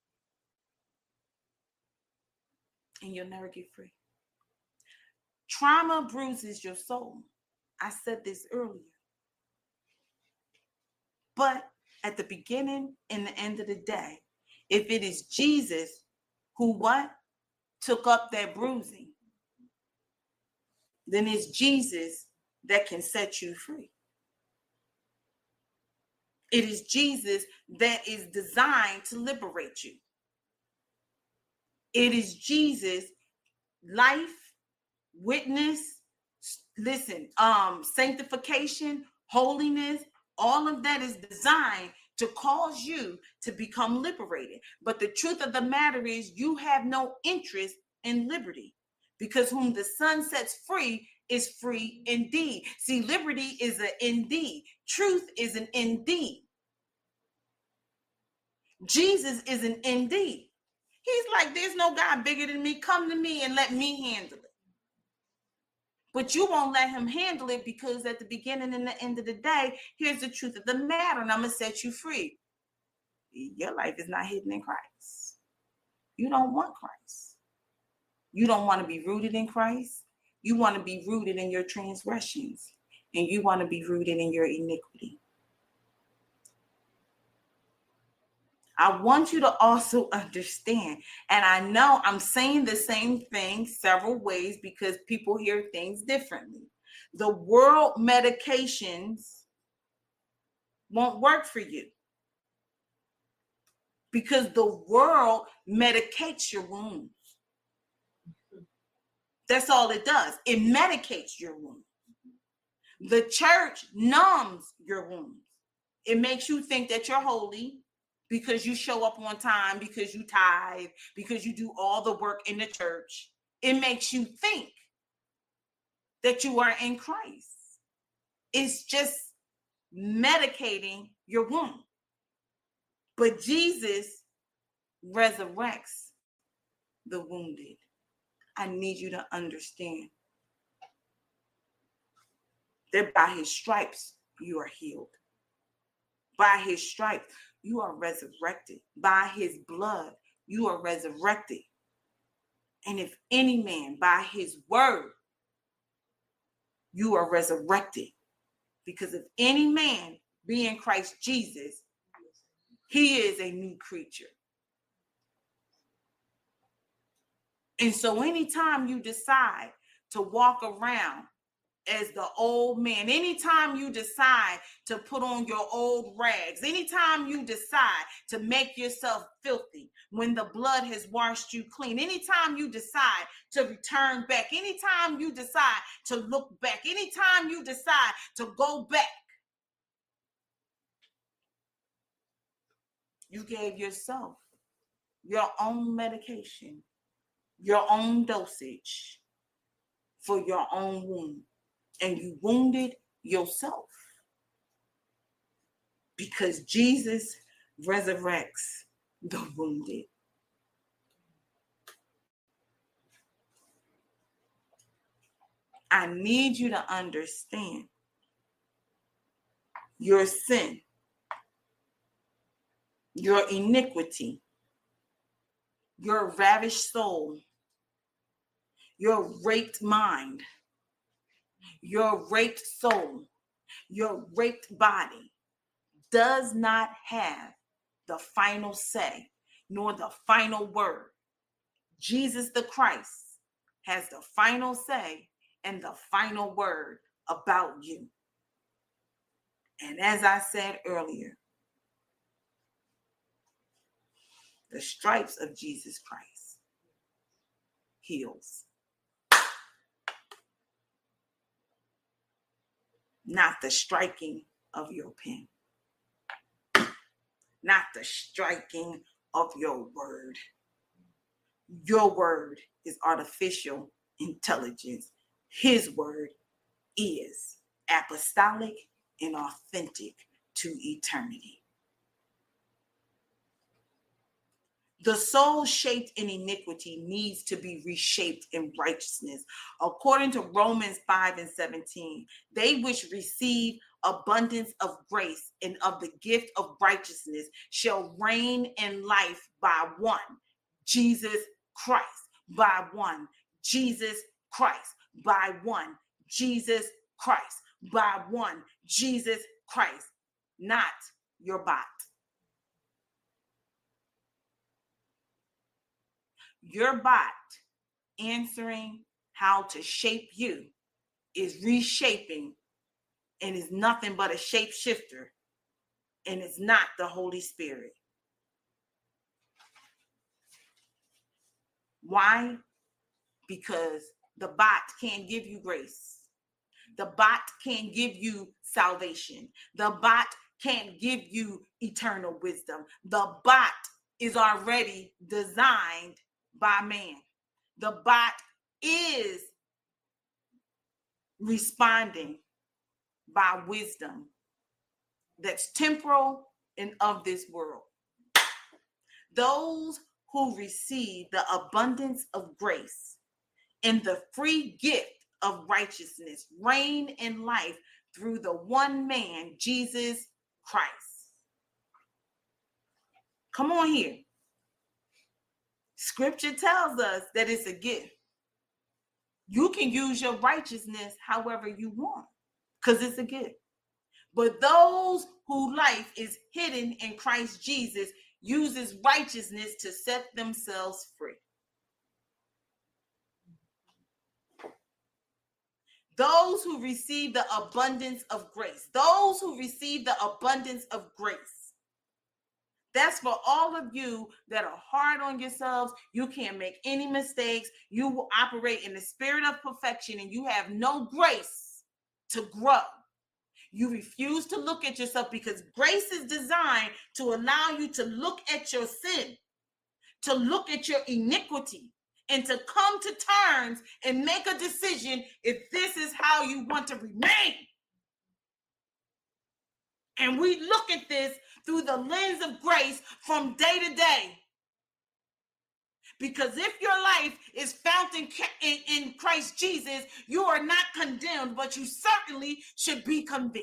And you'll never get free. Trauma bruises your soul. I said this earlier. But at the beginning and the end of the day, if it is Jesus who what? Took up that bruising, then it's Jesus that can set you free. It is Jesus that is designed to liberate you. It is Jesus' life, witness, listen, um, sanctification, holiness, all of that is designed to cause you to become liberated. But the truth of the matter is you have no interest in liberty, because whom the Son sets free is free indeed. See, liberty is an indeed. Truth is an indeed. Jesus is an indeed. He's like, there's no God bigger than me. Come to me and let me handle it. But you won't let him handle it, because at the beginning and the end of the day, here's the truth of the matter, and I'm going to set you free. Your life is not hidden in Christ. You don't want Christ. You don't want to be rooted in Christ. You want to be rooted in your transgressions, and you want to be rooted in your iniquity. I want you to also understand, and I know I'm saying the same thing several ways because people hear things differently. The world medications won't work for you, because the world medicates your wounds. That's all it does. It medicates your wounds. The church numbs your wounds. It makes you think that you're holy because you show up on time, because you tithe, because you do all the work in the church. It makes you think that you are in Christ. It's just medicating your wound. But Jesus resurrects the wounded. I need you to understand that by his stripes you are healed. By his stripes you are resurrected. By his blood you are resurrected. And if any man by his word, you are resurrected. Because if any man be in Christ Jesus, he is a new creature. And so anytime you decide to walk around as the old man, anytime you decide to put on your old rags, anytime you decide to make yourself filthy when the blood has washed you clean, anytime you decide to return back, anytime you decide to look back, anytime you decide to go back, you gave yourself your own medication, your own dosage for your own wound. And you wounded yourself, because Jesus resurrects the wounded. I need you to understand your sin, your iniquity, your ravished soul, your raped mind, your raped soul, your raped body does not have the final say nor the final word. Jesus the Christ has the final say and the final word about you. And as I said earlier, the stripes of Jesus Christ heals. Not the striking of your pen. Not the striking of your word. Your word is artificial intelligence. His word is apostolic and authentic to eternity. The soul shaped in iniquity needs to be reshaped in righteousness. According to Romans five and seventeen, they which receive abundance of grace and of the gift of righteousness shall reign in life by one, Jesus Christ. By one, Jesus Christ. By one, Jesus Christ. By one, Jesus Christ. Not your bot. Your bot answering how to shape you is reshaping and is nothing but a shapeshifter, and it's not the Holy Spirit. Why? Because the bot can't give you grace. The bot can't give you salvation. The bot can't give you eternal wisdom. The bot is already designed by man. The bot is responding by wisdom that's temporal and of this world. Those who receive the abundance of grace and the free gift of righteousness reign in life through the one man, Jesus Christ. Come on here. Scripture tells us that it's a gift. You can use your righteousness however you want because it's a gift. But those whose life is hidden in Christ Jesus uses righteousness to set themselves free. Those who receive the abundance of grace, those who receive the abundance of grace. That's for all of you that are hard on yourselves. You can't make any mistakes. You will operate in the spirit of perfection and you have no grace to grow. You refuse to look at yourself because grace is designed to allow you to look at your sin, to look at your iniquity, and to come to terms and make a decision if this is how you want to remain. And we look at this through the lens of grace from day to day. Because if your life is found in, in, in Christ Jesus, you are not condemned, but you certainly should be convicted.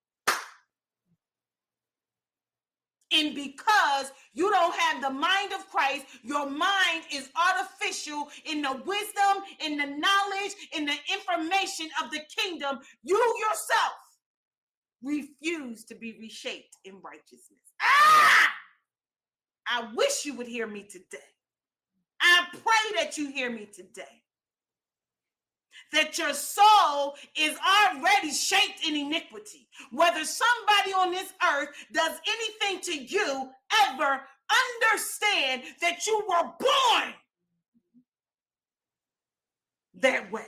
And because you don't have the mind of Christ, your mind is artificial in the wisdom, in the knowledge, in the information of the kingdom. You yourself refuse to be reshaped in righteousness. Ah! I wish you would hear me today. I pray that you hear me today. That your soul is already shaped in iniquity. Whether somebody on this earth does anything to you, ever understand that you were born that way.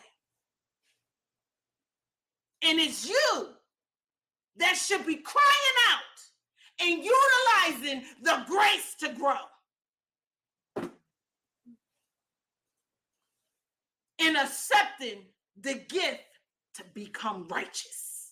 And it's you that should be crying out and utilizing the grace to grow. And accepting the gift to become righteous.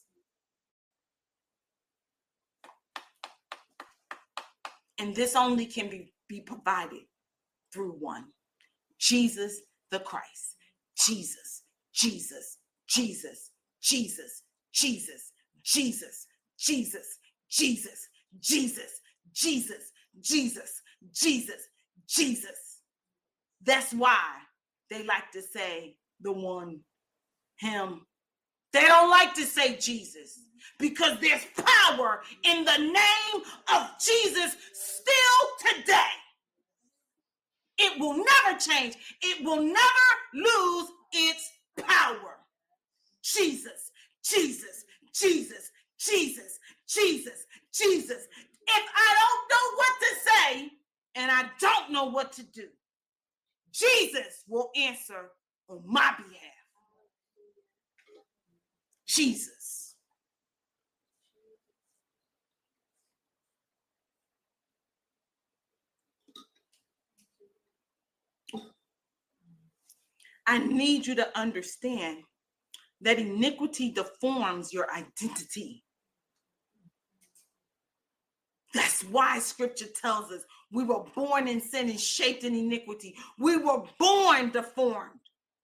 And this only can be, be provided through one, Jesus the Christ. Jesus, Jesus, Jesus, Jesus, Jesus, Jesus, Jesus, Jesus, Jesus, Jesus, Jesus, Jesus, Jesus. That's why they like to say the one, him. They don't like to say Jesus because there's power in the name of Jesus still today. It will never change. It will never lose its power. Jesus, Jesus, Jesus, Jesus, Jesus, Jesus. If I don't know what to say and I don't know what to do, Jesus will answer on my behalf. Jesus. I need you to understand that iniquity deforms your identity. That's why scripture tells us we were born in sin and shaped in iniquity. We were born deformed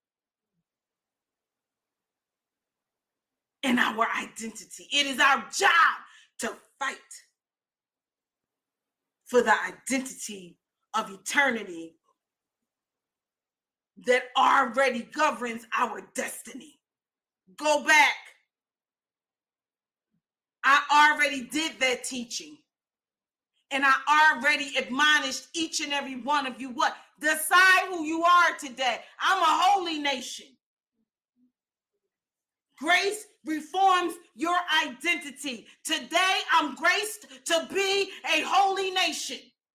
in our identity. It is our job to fight for the identity of eternity that already governs our destiny. Go back. I already did that teaching. And I already admonished each and every one of you what? Decide who you are today. I'm a holy nation. Grace reforms your identity. Today, I'm graced to be a holy nation.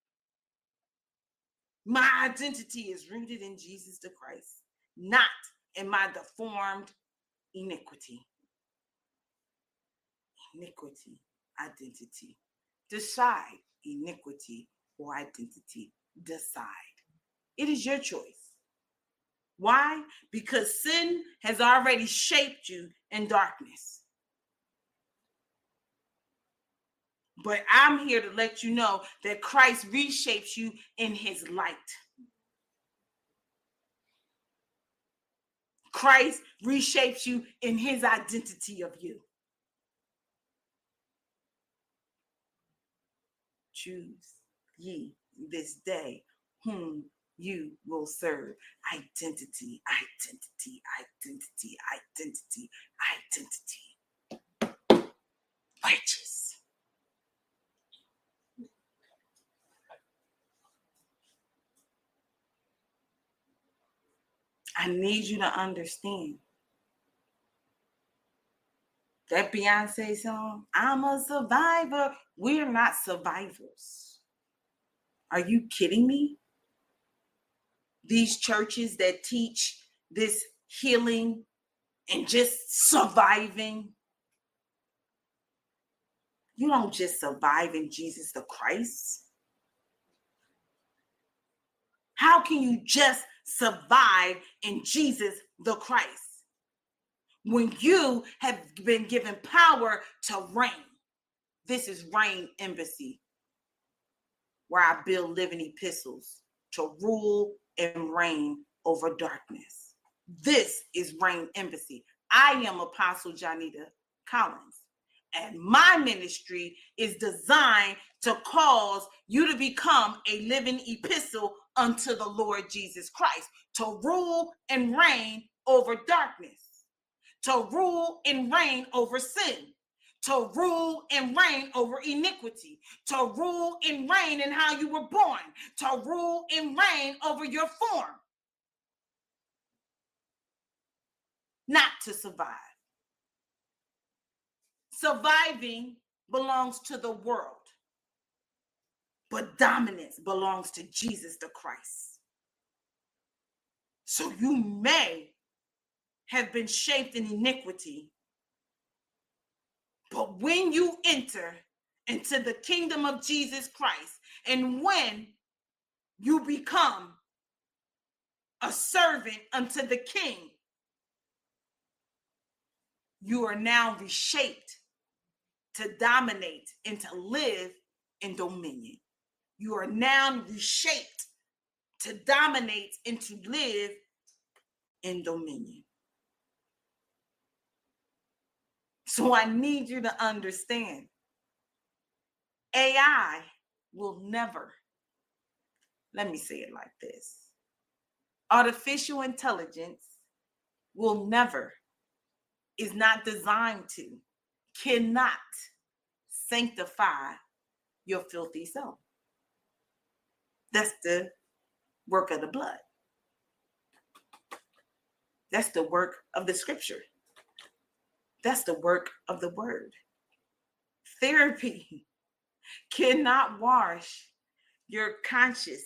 My identity is rooted in Jesus the Christ, not in my deformed iniquity. Iniquity, identity. Decide iniquity or identity. Decide. It is your choice. Why? Because sin has already shaped you in darkness. But I'm here to let you know that Christ reshapes you in his light. Christ reshapes you in his identity of you. Choose ye this day whom you will serve. Identity, identity, identity, identity, identity. Righteous. I need you to understand that Beyonce song, I'm a survivor. We're not survivors. Are you kidding me? These churches that teach this healing and just surviving. You don't just survive in Jesus the Christ. How can you just survive in Jesus the Christ when you have been given power to reign? This is Reign Embassy, where I build living epistles to rule and reign over darkness. This is Reign Embassy. I am Apostle Janita Collins, and my ministry is designed to cause you to become a living epistle unto the Lord Jesus Christ, to rule and reign over darkness, to rule and reign over sin, to rule and reign over iniquity, to rule and reign in how you were born, to rule and reign over your form. Not to survive. Surviving belongs to the world, but dominance belongs to Jesus the Christ. So you may have been shaped in iniquity, but when you enter into the kingdom of Jesus Christ, and when you become a servant unto the King, you are now reshaped to dominate and to live in dominion. You are now reshaped to dominate and to live in dominion. So I need you to understand A I will never, let me say it like this. Artificial intelligence will never, is not designed to, cannot sanctify your filthy soul. That's the work of the blood. That's the work of the scripture. That's the work of the word. Therapy cannot wash your conscience.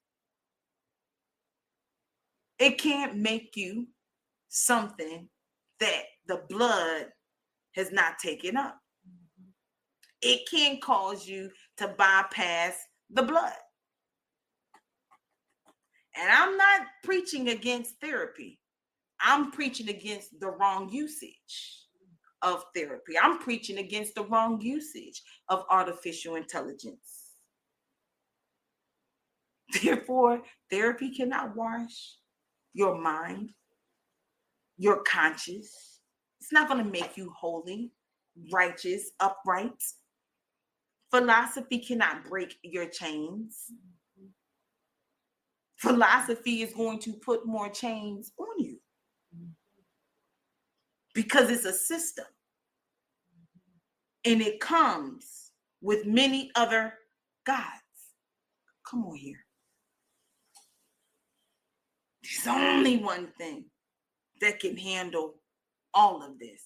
It can't make you something that the blood has not taken up. It can cause you to bypass the blood. And I'm not preaching against therapy. I'm preaching against the wrong usage of therapy. I'm preaching against the wrong usage of artificial intelligence. Therefore, therapy cannot wash your mind, your conscience. It's not going to make you holy, righteous, upright. Philosophy cannot break your chains. Philosophy is going to put more chains on you because it's a system. And it comes with many other gods. Come on here. There's only one thing that can handle all of this.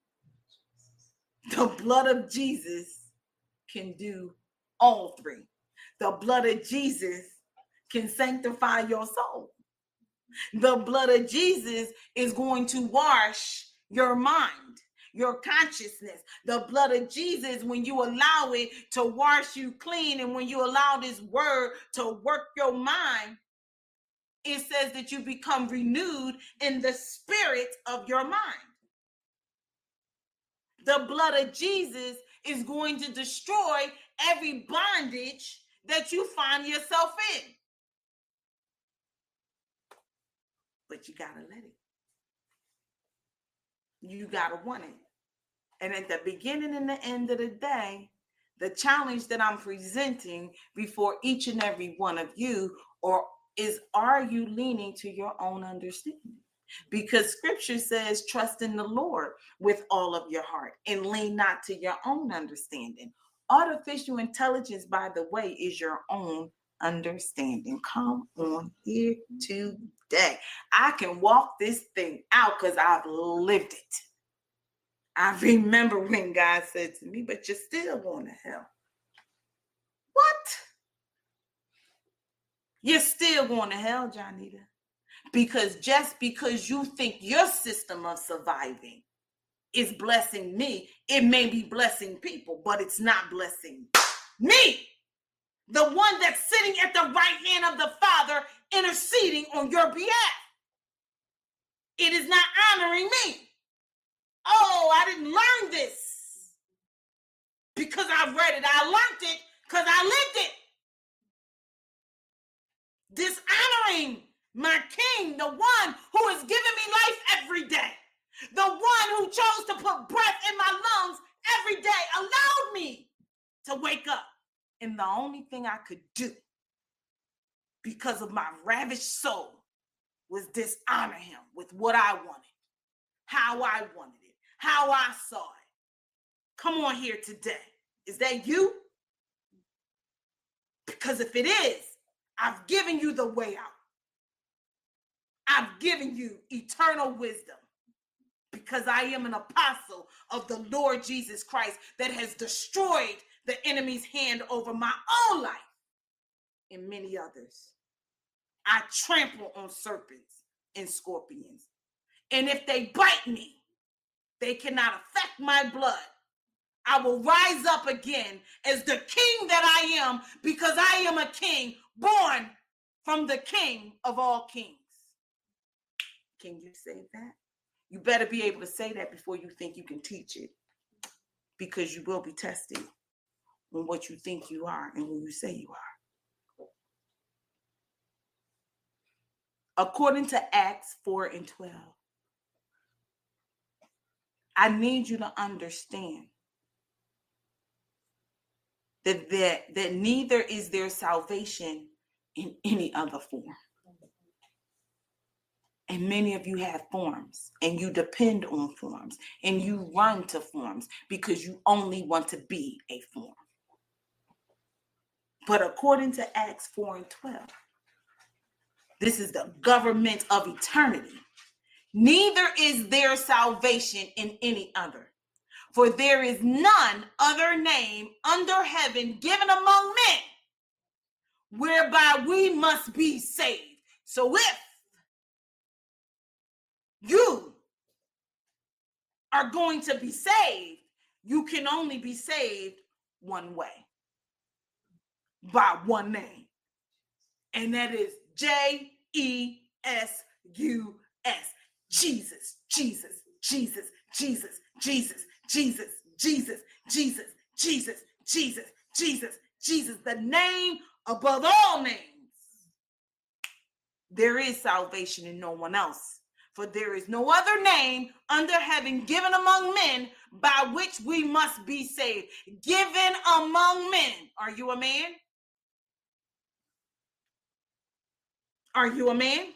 The blood of Jesus can do all three. The blood of Jesus can sanctify your soul. The blood of Jesus is going to wash your mind, your consciousness. The blood of Jesus, when you allow it to wash you clean, and when you allow this word to work your mind, it says that you become renewed in the spirit of your mind. The blood of Jesus is going to destroy every bondage that you find yourself in. But you gotta let it. You gotta want it. And at the beginning and the end of the day, the challenge that I'm presenting before each and every one of you or is, are you leaning to your own understanding? Because scripture says, trust in the Lord with all of your heart and lean not to your own understanding. Artificial intelligence, by the way, is your own understanding. Come on here today. I can walk this thing out because I've lived it. I remember when God said to me, but you're still going to hell. What? You're still going to hell, Johnita. Because just because you think your system of surviving is blessing me, it may be blessing people, but it's not blessing me. The one that's sitting at the right hand of the Father interceding on your behalf. It is not honoring me. Oh, I didn't learn this because I read it. I learned it because I lived it. Dishonoring my King, the one who is giving me life every day, the one who chose to put breath in my lungs every day, allowed me to wake up. And the only thing I could do because of my ravished soul was dishonor him with what I wanted, how I wanted it, how I saw it. Come on here today. Is that you? Because if it is, I've given you the way out. I've given you eternal wisdom because I am an apostle of the Lord Jesus Christ that has destroyed the enemy's hand over my own life and many others. I trample on serpents and scorpions. And if they bite me, they cannot affect my blood. I will rise up again as the king that I am because I am a king born from the King of all kings. Can you say that? You better be able to say that before you think you can teach it, because you will be tested on what you think you are and who you say you are. According to Acts four and twelve, I need you to understand that, that, that neither is there salvation in any other form. And many of you have forms, and you depend on forms, and you run to forms because you only want to be a form. But according to Acts four and twelve, this is the government of eternity. Neither is there salvation in any other. For there is none other name under heaven given among men whereby we must be saved. So if you are going to be saved, you can only be saved one way, by one name. And that is J E S U S. Jesus, Jesus, Jesus, Jesus, Jesus, Jesus, Jesus, Jesus, Jesus, Jesus, Jesus, Jesus, the name above all names. There is salvation in no one else, for there is no other name under heaven given among men by which we must be saved. Given among men. Are you a man? Are you a man?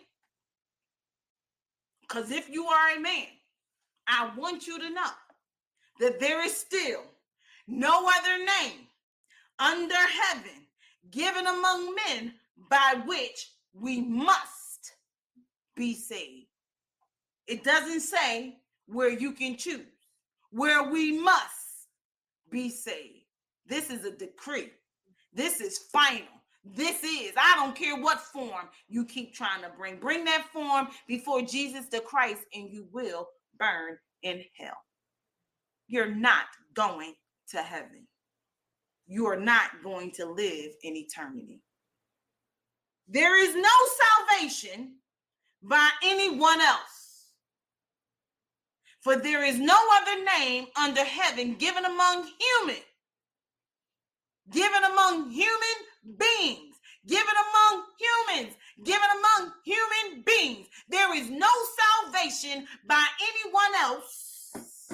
Because if you are a man, I want you to know that there is still no other name under heaven given among men by which we must be saved. It doesn't say where you can choose, where we must be saved. This is a decree. This is final. This is, I don't care what form you keep trying to bring. Bring that form before Jesus the Christ and you will burn in hell. You're not going to heaven. You are not going to live in eternity. There is no salvation by anyone else. For there is no other name under heaven given among human, given among human beings, given among humans, given among human beings. There is no salvation by anyone else.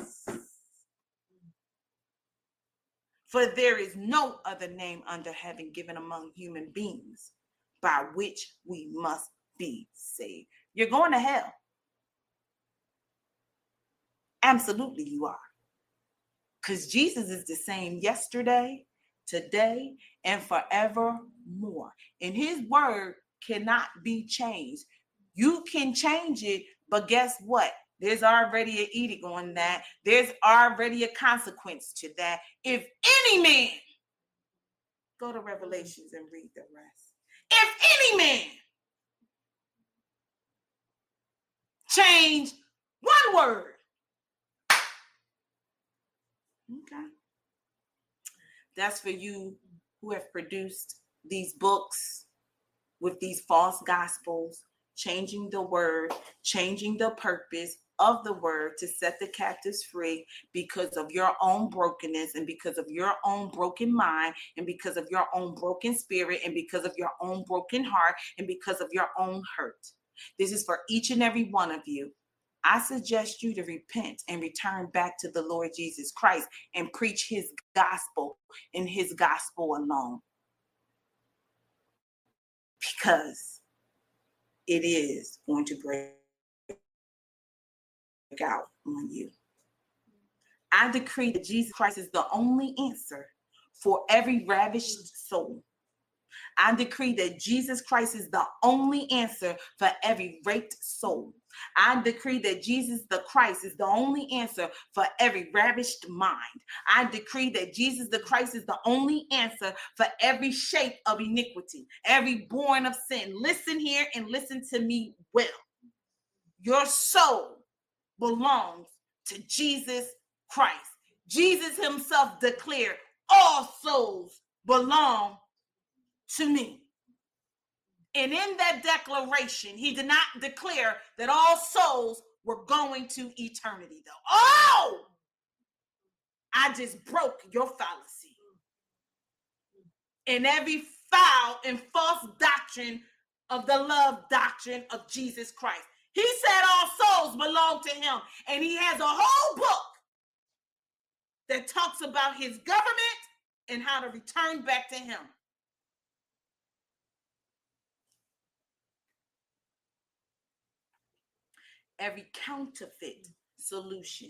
For there is no other name under heaven given among human beings by which we must be saved. You're going to hell. Absolutely you are. Because Jesus is the same yesterday, today, and forevermore. And his word cannot be changed. You can change it, but guess what? There's already an edict on that. There's already a consequence to that. If any man, go to Revelations and read the rest. If any man change one word. Okay. That's for you who have produced these books with these false gospels, changing the word, changing the purpose of the word to set the captives free because of your own brokenness and because of your own broken mind and because of your own broken spirit and because of your own broken heart and because of your own hurt. This is for each and every one of you. I suggest you to repent and return back to the Lord Jesus Christ and preach his gospel and his gospel alone. Because it is going to break out on you. I decree that Jesus Christ is the only answer for every ravished soul. I decree that Jesus Christ is the only answer for every raped soul. I decree that Jesus the Christ is the only answer for every ravished mind. I decree that Jesus the Christ is the only answer for every shape of iniquity, every born of sin. Listen here and listen to me well. Your soul belongs to Jesus Christ. Jesus himself declared, all souls belong to me. And in that declaration, he did not declare that all souls were going to eternity, though. Oh, I just broke your fallacy. And every foul and false doctrine of the love doctrine of Jesus Christ. He said all souls belong to him. And he has a whole book that talks about his government and how to return back to him. Every counterfeit solution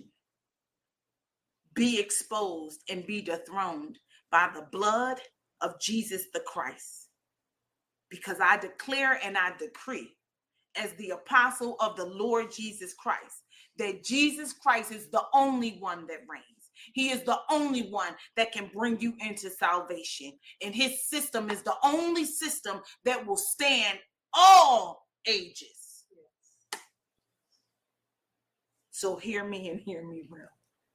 be exposed and be dethroned by the blood of Jesus the Christ. Because I declare and I decree, as the apostle of the Lord Jesus Christ, that Jesus Christ is the only one that reigns. He is the only one that can bring you into salvation. And his system is the only system that will stand all ages. So hear me and hear me well.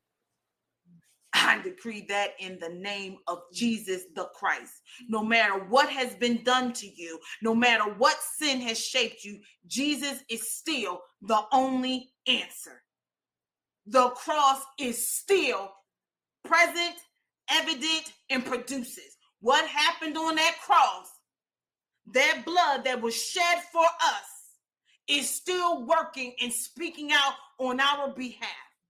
I decree that in the name of Jesus the Christ. No matter what has been done to you, no matter what sin has shaped you, Jesus is still the only answer. The cross is still present, evident, and produces. What happened on that cross, that blood that was shed for us, is still working and speaking out on our behalf.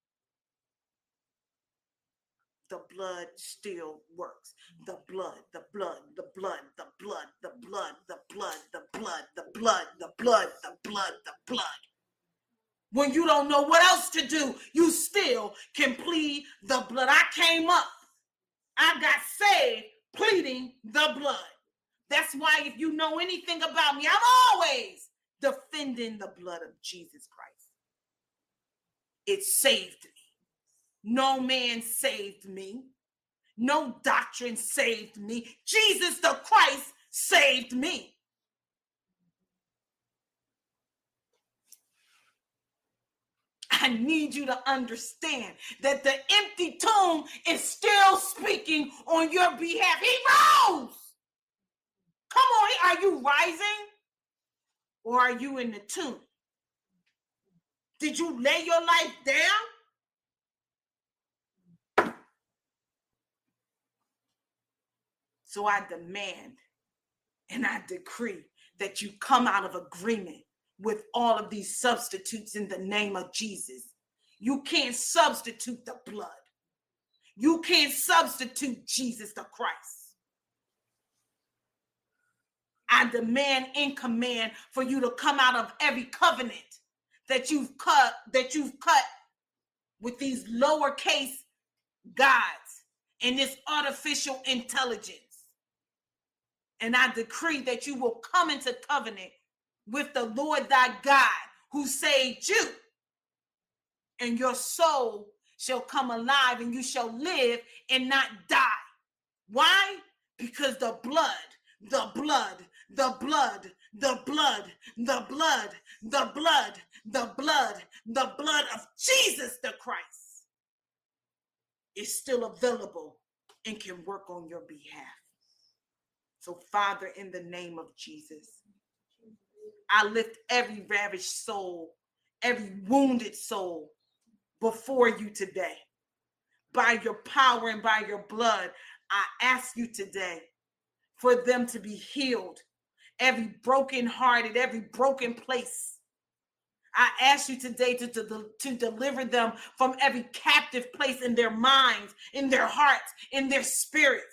The blood still works. The blood, the blood, the blood, the blood, the blood, the blood, the blood, the blood, the blood, the blood, the blood. When you don't know what else to do, you still can plead the blood. I came up. I got saved pleading the blood. That's why if you know anything about me, I'm always defending the blood of Jesus Christ. It saved me. No man saved me. No doctrine saved me. Jesus the Christ saved me. I need you to understand that the empty tomb is still speaking on your behalf. He rose. Come on, are you rising or are you in the tomb? Did you lay your life down? So I demand and I decree that you come out of agreement with all of these substitutes in the name of Jesus. You can't substitute the blood. You can't substitute Jesus the Christ. I demand and command for you to come out of every covenant that you've cut, that you've cut with these lowercase gods and this artificial intelligence. And I decree that you will come into covenant with the Lord thy God who saved you. And your soul shall come alive and you shall live and not die. Why? Because the blood, the blood, the blood, the blood, the blood, the blood, the blood, the blood of Jesus the Christ is still available and can work on your behalf. So, Father, in the name of Jesus, I lift every ravished soul, every wounded soul before you today. By your power and by your blood, I ask you today for them to be healed. Every broken hearted, every broken place. I ask you today to, to, to deliver them from every captive place in their minds, in their hearts, in their spirits.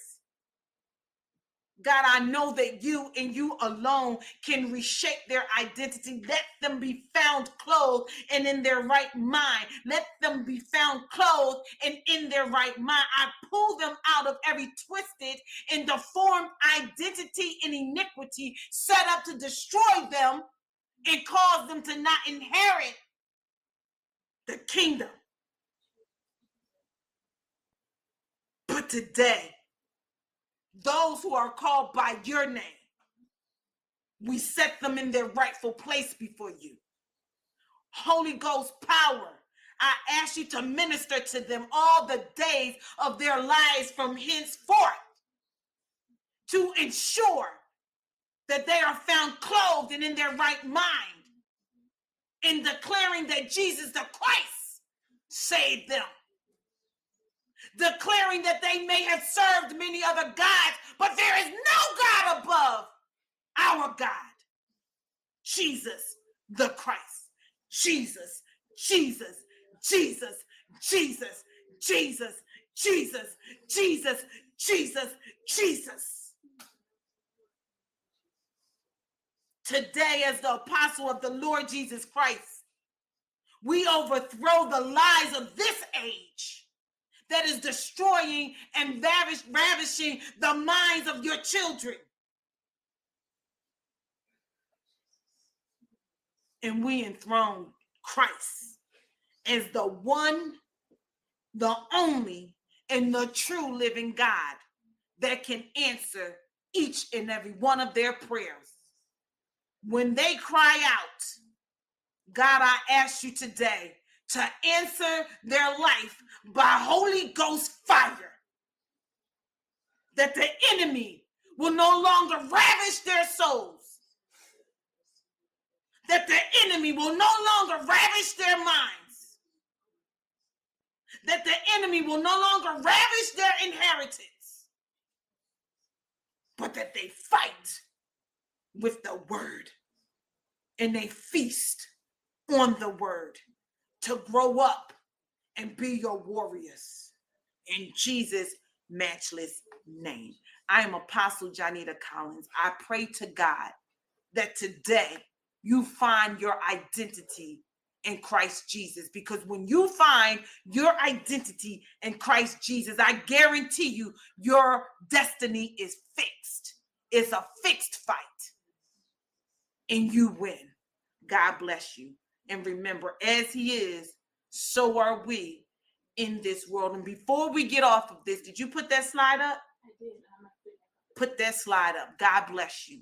God, I know that you and you alone can reshape their identity. Let them be found clothed and in their right mind. Let them be found clothed and in their right mind. I pull them out of every twisted and deformed identity and iniquity set up to destroy them and cause them to not inherit the kingdom. But today, those who are called by your name, we set them in their rightful place before you. Holy Ghost power, I ask you to minister to them all the days of their lives from henceforth to ensure that they are found clothed and in their right mind in declaring that Jesus the Christ saved them. Declaring that they may have served many other gods, but there is no God above our God, Jesus the Christ. Jesus, Jesus, Jesus, Jesus, Jesus, Jesus, Jesus, Jesus, Jesus. Today, as the apostle of the Lord Jesus Christ, we overthrow the lies of this age that is destroying and ravish, ravishing the minds of your children. And we enthrone Christ as the one, the only, and the true living God that can answer each and every one of their prayers. When they cry out, God, I ask you today to answer their life by Holy Ghost fire, that the enemy will no longer ravish their souls, that the enemy will no longer ravish their minds, that the enemy will no longer ravish their inheritance, but that they fight with the word and they feast on the word to grow up and be your warriors. In Jesus' matchless name. I am Apostle Johnita Collins. I pray to God that today you find your identity in Christ Jesus, because when you find your identity in Christ Jesus, I guarantee you your destiny is fixed. It's a fixed fight and you win. God bless you. And remember, as he is, so are we in this world. And before we get off of this, did you put that slide up? I did. Put that slide up. God bless you.